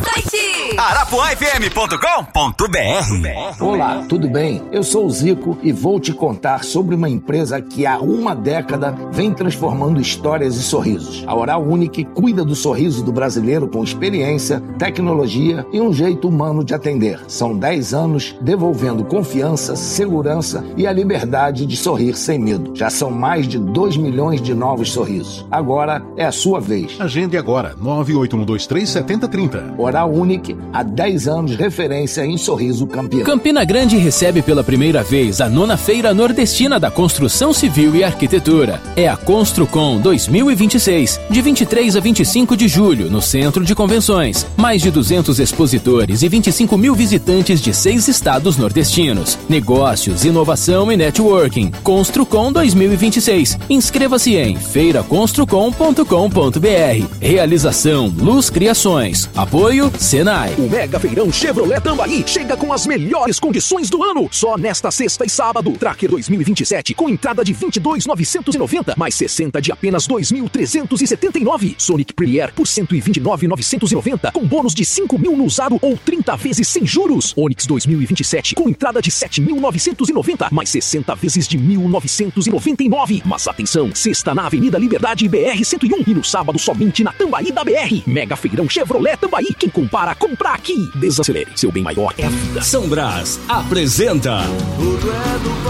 arapuã f m ponto com ponto b r. Olá, tudo bem? Eu sou o Zico e vou te contar sobre uma empresa que há uma década vem transformando histórias e sorrisos. A Oral Unique cuida do sorriso do brasileiro com experiência, tecnologia e um jeito humano de atender. São dez anos devolvendo confiança, segurança e a liberdade de sorrir sem medo. Já são mais de dois milhões de novos sorrisos. Agora é a sua vez. Agende agora, nove oito um dois três sete zero três zero. Oral Unique, há dez anos referência em sorriso campeão. Campina Grande recebe pela primeira vez a nona Feira Nordestina da Construção Civil e Arquitetura. É a Construcom dois mil e vinte e seis, de vinte e três a vinte e cinco de julho, no Centro de Convenções. Mais de duzentos expositores e vinte e cinco mil visitantes de seis estados nordestinos. Negócios, inovação e networking. Construcom dois mil e vinte e seis. Inscreva-se em feira construcom ponto com ponto b r. Realização Luz Criações. Apoio Senai. O Mega Feirão Chevrolet Tambaí chega com as melhores condições do ano. Só nesta sexta e sábado. Tracker dois mil e vinte e sete com entrada de vinte e dois mil novecentos e noventa, mais sessenta de apenas dois mil trezentos e setenta e nove. Sonic Premier por cento e vinte e nove mil novecentos e noventa com bônus de cinco mil no usado ou trinta vezes sem juros. Onix dois mil e vinte e sete com entrada de sete mil novecentos e noventa, mais sessenta vezes de mil novecentos e noventa e nove. Mas atenção, sexta na Avenida Liberdade B R cento e um e no sábado somente na Tambaí da B R. Mega Feirão Chevrolet Tambaí. Quem compara, compra aqui. Desacelere, seu bem maior é a vida. São Brás apresenta Tudo é do Bar.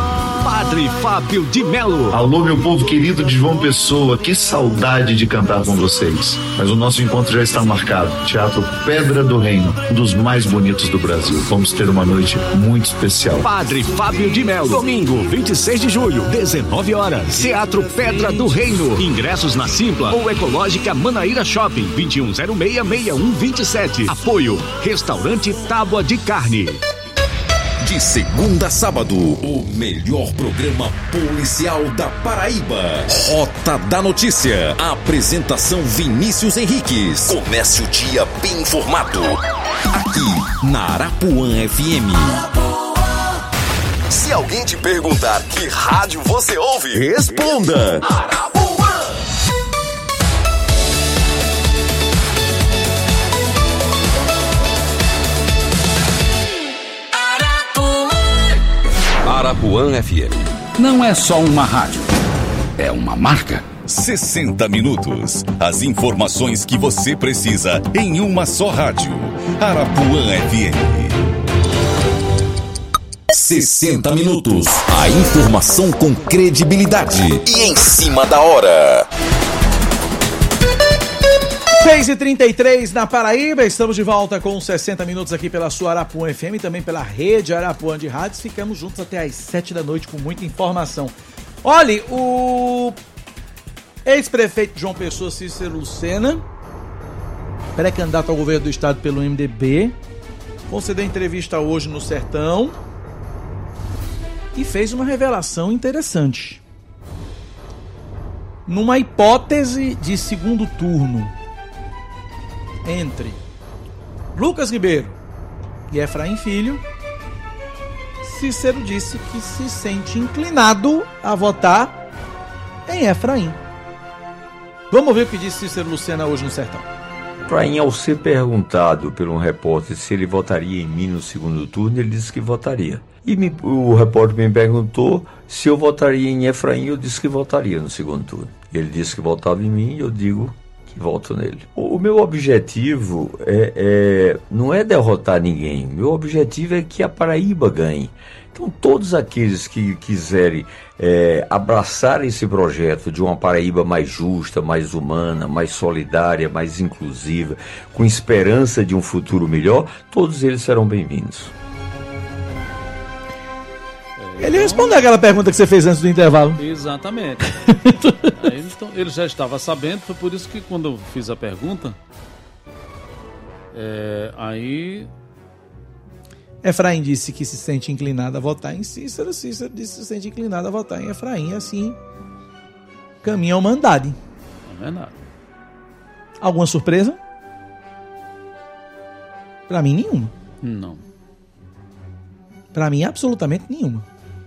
Padre Fábio de Melo. Alô, meu povo querido de João Pessoa, que saudade de cantar com vocês. Mas o nosso encontro já está marcado. Teatro Pedra do Reino, um dos mais bonitos do Brasil. Vamos ter uma noite muito especial. Padre Fábio de Melo. Domingo, vinte e seis de julho, dezenove horas. Teatro Pedra do Reino. Ingressos na Simpla ou Ecológica Manaíra Shopping, vinte e um zero seis, seis um dois sete. Apoio, Restaurante Tábua de Carne. De segunda a sábado, o melhor programa policial da Paraíba. Rota da Notícia. Apresentação Vinícius Henriques. Comece o dia bem informado. Aqui na Arapuã F M. Se alguém te perguntar que rádio você ouve, responda. Arapuã. Arapuã F M. Não é só uma rádio, é uma marca. sessenta minutos. As informações que você precisa em uma só rádio. Arapuã F M. sessenta minutos. A informação com credibilidade e em cima da hora. seis e trinta e três na Paraíba, estamos de volta com sessenta minutos aqui pela sua Arapuã F M e também pela rede Arapuã de Rádios. Ficamos juntos até às sete da noite com muita informação. Olha, o ex-prefeito de João Pessoa, Cícero Lucena, pré-candidato ao governo do estado pelo M D B, concedeu entrevista hoje no Sertão e fez uma revelação interessante. Numa hipótese de segundo turno entre Lucas Ribeiro e Efraim Filho, Cícero disse que se sente inclinado a votar em Efraim. Vamos ver o que disse Cícero Lucena hoje no Sertão. Efraim, ao ser perguntado por um repórter se ele votaria em mim no segundo turno, ele disse que votaria. E me, o repórter me perguntou se eu votaria em Efraim, eu disse que votaria no segundo turno. Ele disse que votava em mim e eu digo que voto nele. O, o meu objetivo é, é, não é derrotar ninguém. O meu objetivo é que a Paraíba ganhe. Então, todos aqueles que quiserem é, abraçar esse projeto de uma Paraíba mais justa, mais humana, mais solidária, mais inclusiva, com esperança de um futuro melhor, todos eles serão bem-vindos. Ele respondeu aquela pergunta que você fez antes do intervalo. Exatamente. Aí, então, ele já estava sabendo, foi por isso que quando eu fiz a pergunta, é, aí... Efraim disse que se sente inclinado a votar em Cícero, Cícero disse que se sente inclinado a votar em Efraim, assim caminha ao mandado. Não é nada. Alguma surpresa? Pra mim, nenhuma. Não. Pra mim, absolutamente nenhuma.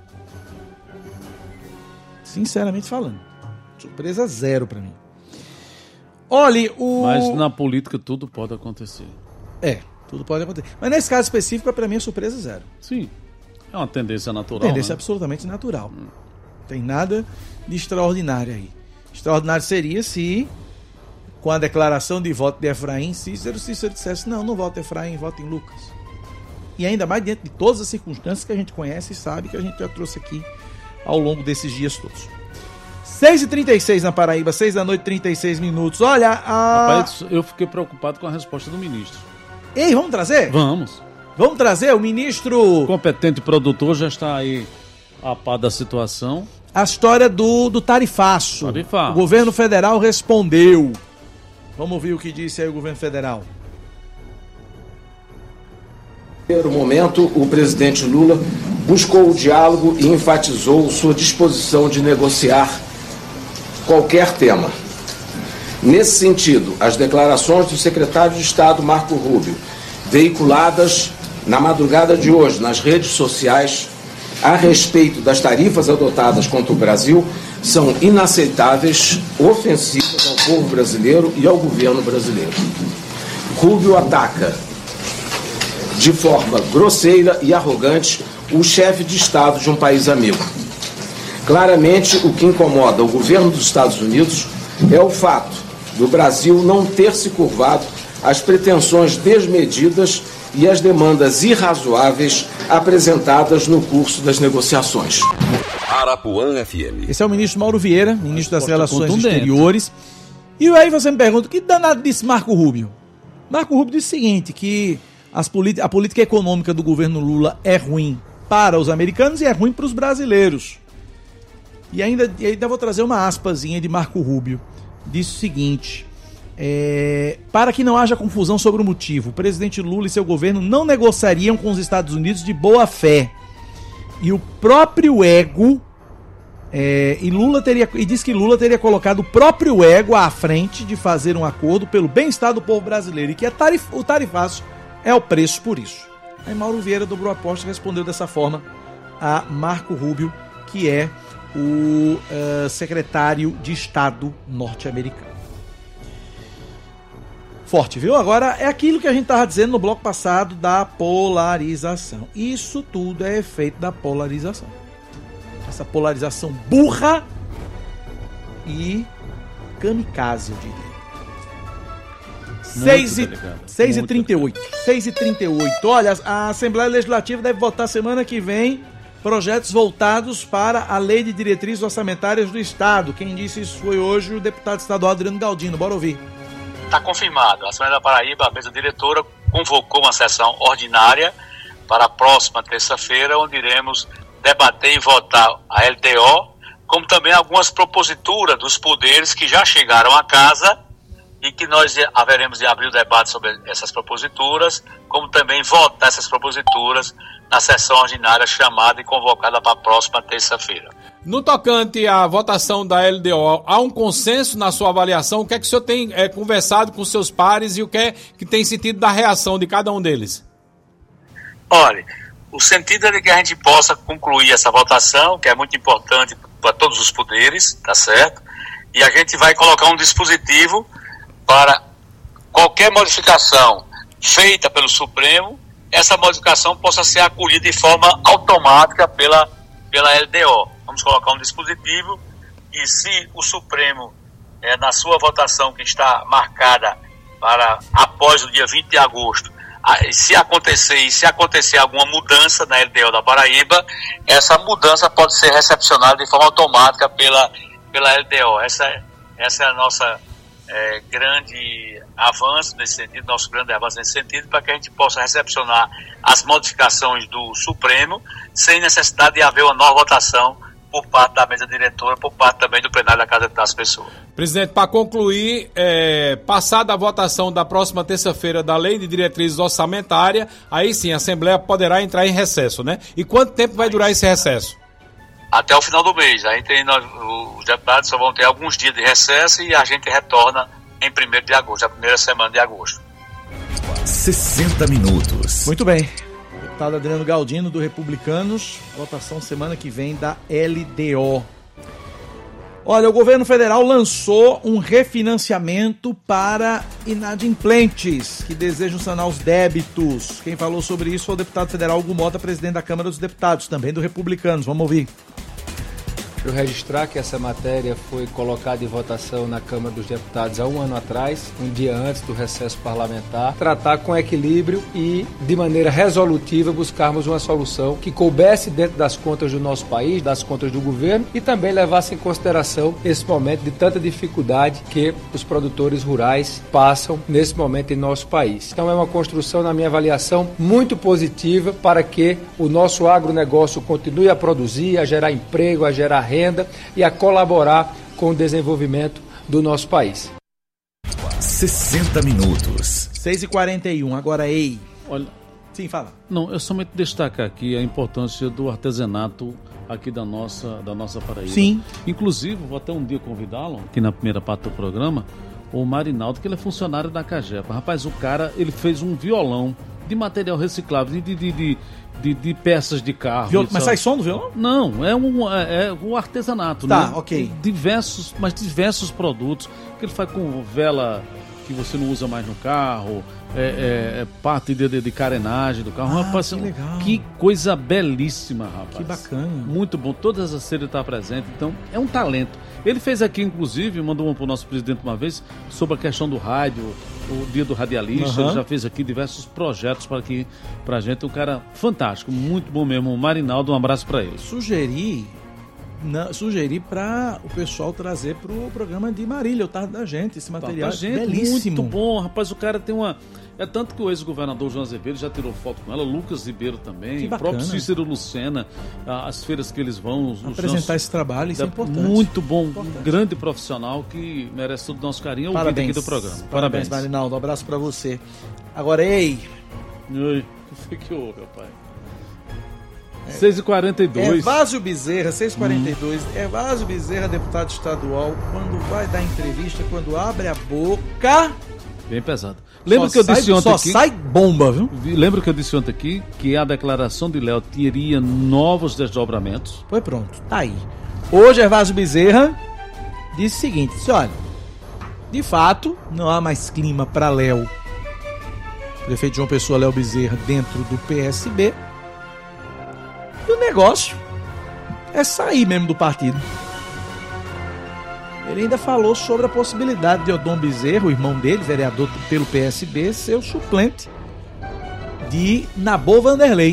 Sinceramente falando. Surpresa zero pra mim. Olha, o... Mas na política tudo pode acontecer. É, tudo pode acontecer. Mas nesse caso específico, pra mim, é surpresa zero. Sim. É uma tendência natural. Tendência né? absolutamente natural. Hum. Não tem nada de extraordinário aí. Extraordinário seria se, com a declaração de voto de Efraim, Cícero, Cícero dissesse, não, não voto em Efraim, voto em Lucas. E ainda mais dentro de todas as circunstâncias que a gente conhece e sabe, que a gente já trouxe aqui ao longo desses dias todos. seis e trinta e seis na Paraíba, seis da noite, trinta e seis minutos. Olha, a... Rapaz, eu fiquei preocupado com a resposta do ministro. Ei, vamos trazer? Vamos. Vamos trazer o ministro... O competente produtor já está aí a par da situação. A história do, do tarifaço. Tarifaço. O governo federal respondeu. Vamos ouvir o que disse aí o governo federal. No primeiro momento, o presidente Lula buscou o diálogo e enfatizou sua disposição de negociar qualquer tema. Nesse sentido, as declarações do secretário de Estado, Marco Rubio, veiculadas na madrugada de hoje nas redes sociais a respeito das tarifas adotadas contra o Brasil, são inaceitáveis, ofensivas ao povo brasileiro e ao governo brasileiro. Rubio ataca de forma grosseira e arrogante o chefe de Estado de um país amigo. Claramente, o que incomoda o governo dos Estados Unidos é o fato do Brasil não ter se curvado às pretensões desmedidas e às demandas irrazoáveis apresentadas no curso das negociações. Arapuã F M. Esse é o ministro Mauro Vieira, ministro das Relações contundente. Exteriores. E aí você me pergunta, que danado disse Marco Rubio? Marco Rubio disse o seguinte, que as politi- a política econômica do governo Lula é ruim para os americanos e é ruim para os brasileiros. E ainda, e ainda vou trazer uma aspazinha de Marco Rubio. Disse o seguinte, é, para que não haja confusão sobre o motivo, o presidente Lula e seu governo não negociariam com os Estados Unidos de boa fé. E o próprio ego, é, e, Lula teria, e diz que Lula teria colocado o próprio ego à frente de fazer um acordo pelo bem-estar do povo brasileiro e que a tarif, o tarifaço é o preço por isso. Aí Mauro Vieira dobrou a aposta e respondeu dessa forma a Marco Rubio, que é o uh, secretário de Estado norte-americano. Forte, viu? Agora é aquilo que a gente estava dizendo no bloco passado da polarização. Isso tudo é efeito da polarização. Essa polarização burra e kamikaze, eu diria. seis e trinta e oito. seis e trinta e oito. Olha, a Assembleia Legislativa deve votar semana que vem projetos voltados para a Lei de Diretrizes Orçamentárias do Estado. Quem disse isso foi hoje o deputado estadual Adriano Galdino. Bora ouvir. Está confirmado. A Assembleia da Paraíba, a mesa diretora, convocou uma sessão ordinária para a próxima terça-feira, onde iremos debater e votar a L D O, como também algumas proposituras dos poderes que já chegaram à casa e que nós haveremos de abrir o debate sobre essas proposituras, como também votar essas proposituras na sessão ordinária chamada e convocada para a próxima terça-feira. No tocante à votação da L D O, há um consenso na sua avaliação? O que é que o senhor tem é, conversado com seus pares e o que é que tem sentido da reação de cada um deles? Olha, o sentido é de que a gente possa concluir essa votação, que é muito importante para todos os poderes, tá certo? E a gente vai colocar um dispositivo para qualquer modificação feita pelo Supremo, essa modificação possa ser acolhida de forma automática pela, pela L D O. Vamos colocar um dispositivo e se o Supremo, é, na sua votação que está marcada para após o dia vinte de agosto, se acontecer e se acontecer alguma mudança na L D O da Paraíba, essa mudança pode ser recepcionada de forma automática pela, pela L D O. Essa, essa é a nossa é, grande avanço nesse sentido, nosso grande avanço nesse sentido, para que a gente possa recepcionar as modificações do Supremo sem necessidade de haver uma nova votação por parte da mesa diretora, por parte também do plenário da Casa das Pessoas. Presidente, para concluir, é, passada a votação da próxima terça-feira da Lei de Diretrizes Orçamentárias, aí sim a Assembleia poderá entrar em recesso, né? E quanto tempo vai durar esse recesso? Até o final do mês. Aí tem, nós, os deputados só vão ter alguns dias de recesso e a gente retorna em primeiro de agosto, a primeira semana de agosto. sessenta minutos. Muito bem. Deputado Adriano Galdino, do Republicanos, votação semana que vem da L D O. Olha, o governo federal lançou um refinanciamento para inadimplentes que desejam sanar os débitos. Quem falou sobre isso foi o deputado federal Hugo Mota, presidente da Câmara dos Deputados, também do Republicanos. Vamos ouvir. Eu registrar que essa matéria foi colocada em votação na Câmara dos Deputados há um ano atrás, um dia antes do recesso parlamentar, tratar com equilíbrio e, de maneira resolutiva, buscarmos uma solução que coubesse dentro das contas do nosso país, das contas do governo, e também levasse em consideração esse momento de tanta dificuldade que os produtores rurais passam nesse momento em nosso país. Então é uma construção, na minha avaliação, muito positiva para que o nosso agronegócio continue a produzir, a gerar emprego, a gerar renda e a colaborar com o desenvolvimento do nosso país. sessenta minutos. seis e quarenta e um, agora ei. Olha, sim, fala. Não, eu somente destacar aqui a importância do artesanato aqui da nossa, da nossa Paraíba. Sim. Inclusive, vou até um dia convidá-lo, aqui na primeira parte do programa, o Marinaldo, que ele é funcionário da Cagepa. Rapaz, o cara, ele fez um violão de material reciclável, de... de, de De, de peças de carro. Viol... Mas sai som do violão? Não, é um, é, é um artesanato. Tá, né? ok. Diversos, mas diversos produtos que ele faz com vela que você não usa mais no carro, é, é, é parte de, de, de carenagem do carro. Ah, rapaz, que legal. Que coisa belíssima, rapaz. Que bacana. Muito bom. Todas as séries estão presentes. Então, é um talento. Ele fez aqui, inclusive, mandou um para o nosso presidente uma vez, sobre a questão do rádio, o dia do radialista. Uhum. Ele já fez aqui diversos projetos para aqui, pra gente. Um cara fantástico, muito bom mesmo. O Marinaldo, um abraço para ele. Sugeri na, sugerir para o pessoal trazer para o programa de Marília, o Tarde da Gente, esse material. Tarde da Gente, belíssimo. Muito bom, rapaz, o cara tem uma... É tanto que o ex-governador João Azevedo já tirou foto com ela, Lucas Ribeiro também, o próprio Cícero Lucena, as feiras que eles vão... Os apresentar nossos, esse trabalho, isso é importante. Muito bom, importante. Um grande profissional que merece todo o nosso carinho. Parabéns. Aqui do programa. Parabéns, Parabéns, Marinaldo, um abraço para você. Agora, ei... Oi, o que foi que houve, rapaz? É, seis e quarenta e dois. Evásio Bezerra, seis e quarenta e dois. Hum. Evásio Bezerra, deputado estadual, quando vai dar entrevista, quando abre a boca... Bem pesado. Lembra só que eu sai, disse ontem só aqui... Só sai bomba, viu? Lembra que eu disse ontem aqui que a declaração de Léo teria novos desdobramentos? Foi pronto, tá aí. Hoje, Evásio Bezerra disse o seguinte, disse, olha, de fato, não há mais clima para Léo, prefeito João Pessoa, Léo Bezerra, dentro do P S B. E o negócio é sair mesmo do partido. Ele ainda falou sobre a possibilidade de Odon Bezerra, o irmão dele, vereador pelo P S B, ser o suplente de Nabor Vanderlei.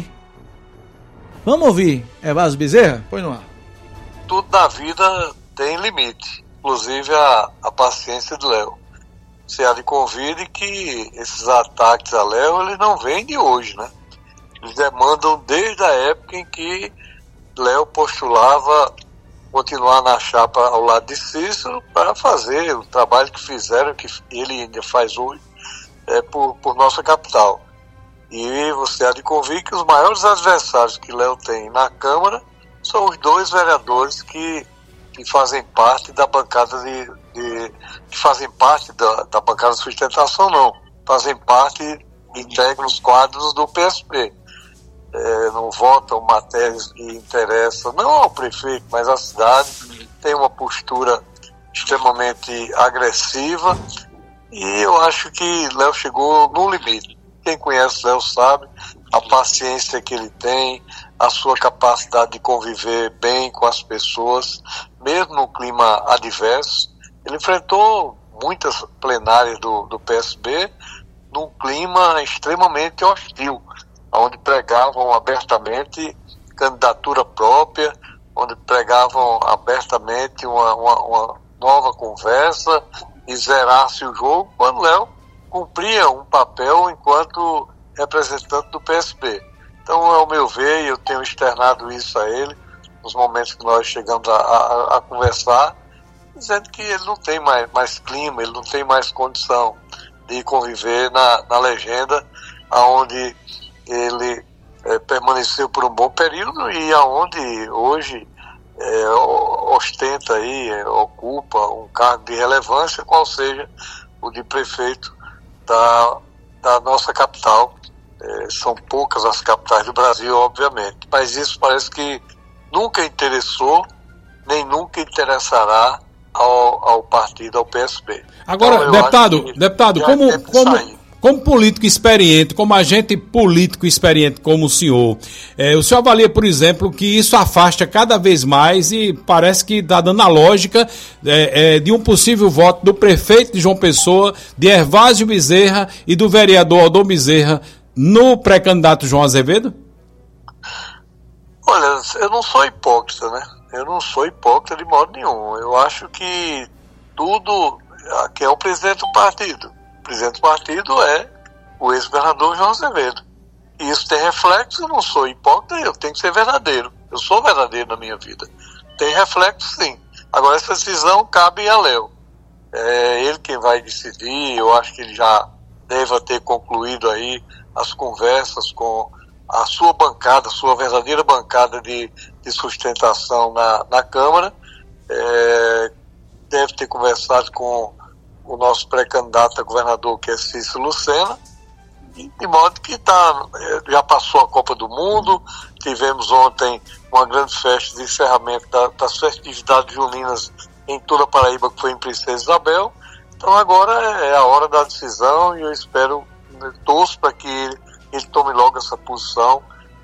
Vamos ouvir Evásio Bezerra? Põe no ar. Tudo na vida tem limite, inclusive a, a paciência do Léo. Você há de convide que esses ataques a Léo, ele não vêm de hoje, né? Eles demandam desde a época em que Léo postulava continuar na chapa ao lado de Cícero para fazer o trabalho que fizeram, que ele ainda faz hoje, é, por, por nossa capital. E você há de convir que os maiores adversários que Léo tem na Câmara são os dois vereadores que, que fazem parte da bancada de, de que fazem parte da, da bancada de sustentação, não, fazem parte, integram os quadros do P S B. É, não votam matérias que interessam, não ao prefeito, mas à cidade. Tem uma postura extremamente agressiva e eu acho que Léo chegou no limite. Quem conhece Léo sabe a paciência que ele tem, a sua capacidade de conviver bem com as pessoas, mesmo no clima adverso. Ele enfrentou muitas plenárias do, do P S B num clima extremamente hostil, onde pregavam abertamente candidatura própria, onde pregavam abertamente uma, uma, uma nova conversa e zerasse o jogo, quando Léo cumpria um papel enquanto representante do P S B. Então, ao meu ver, eu tenho externado isso a ele, nos momentos que nós chegamos a, a, a conversar, dizendo que ele não tem mais, mais clima, ele não tem mais condição de conviver na, na legenda, onde ele é, permaneceu por um bom período e aonde hoje é, ostenta aí, é, ocupa um cargo de relevância, qual seja o de prefeito da, da nossa capital. É, são poucas as capitais do Brasil, obviamente, mas isso parece que nunca interessou, nem nunca interessará ao, ao partido, ao P S B. Agora, então, deputado, deputado, como... como... Como político experiente, como agente político experiente como o senhor, é, o senhor avalia, por exemplo, que isso afasta cada vez mais e parece que está dando a lógica é, é, de um possível voto do prefeito de João Pessoa, de Evásio Bezerra e do vereador Odon Bezerra no pré-candidato João Azevedo? Olha, eu não sou hipócrita, né? Eu não sou hipócrita de modo nenhum. Eu acho que tudo... Aqui é o presidente do partido. O presidente do partido é o ex-governador João Azevedo. E isso tem reflexo, eu não sou hipócrita, eu tenho que ser verdadeiro. Eu sou verdadeiro na minha vida. Tem reflexo, sim. Agora, essa decisão cabe a Léo. É ele quem vai decidir, eu acho que ele já deve ter concluído aí as conversas com a sua bancada, a sua verdadeira bancada de, de sustentação na, na Câmara. É, deve ter conversado com o nosso pré-candidato a governador, que é Cícero Lucena, de modo que tá, já passou a Copa do Mundo, tivemos ontem uma grande festa de encerramento da, das festividades juninas em toda a Paraíba, que foi em Princesa Isabel. Então agora é a hora da decisão e eu espero, torço para que ele, ele tome logo essa posição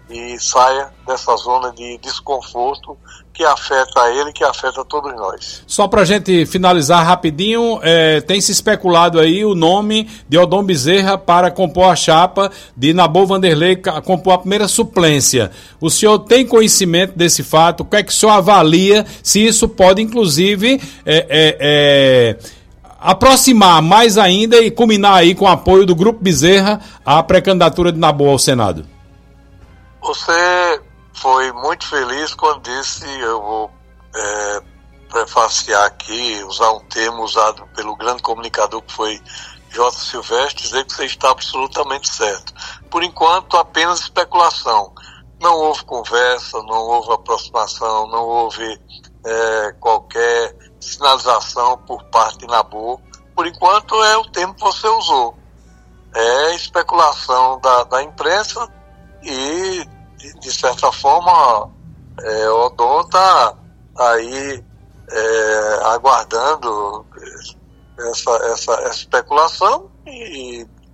e saia dessa zona de desconforto que afeta ele, que afeta todos nós. Só para a gente finalizar rapidinho, é, tem se especulado aí o nome de Odon Bezerra para compor a chapa de Nabor Vanderlei, compor a primeira suplência. O senhor tem conhecimento desse fato? O que é que o senhor avalia se isso pode, inclusive, é, é, é, aproximar mais ainda e culminar aí com o apoio do Grupo Bezerra à pré-candidatura de Nabor ao Senado? Você foi muito feliz quando disse, eu vou é, prefaciar aqui, usar um termo usado pelo grande comunicador que foi J. Silvestre, dizer que você está absolutamente certo. Por enquanto, apenas especulação. Não houve conversa, não houve aproximação, não houve é, qualquer sinalização por parte de Nabor. Por enquanto, é o termo que você usou. É especulação da, da imprensa e, de, de certa forma, é, o Odon está aí é, aguardando essa, essa, essa especulação e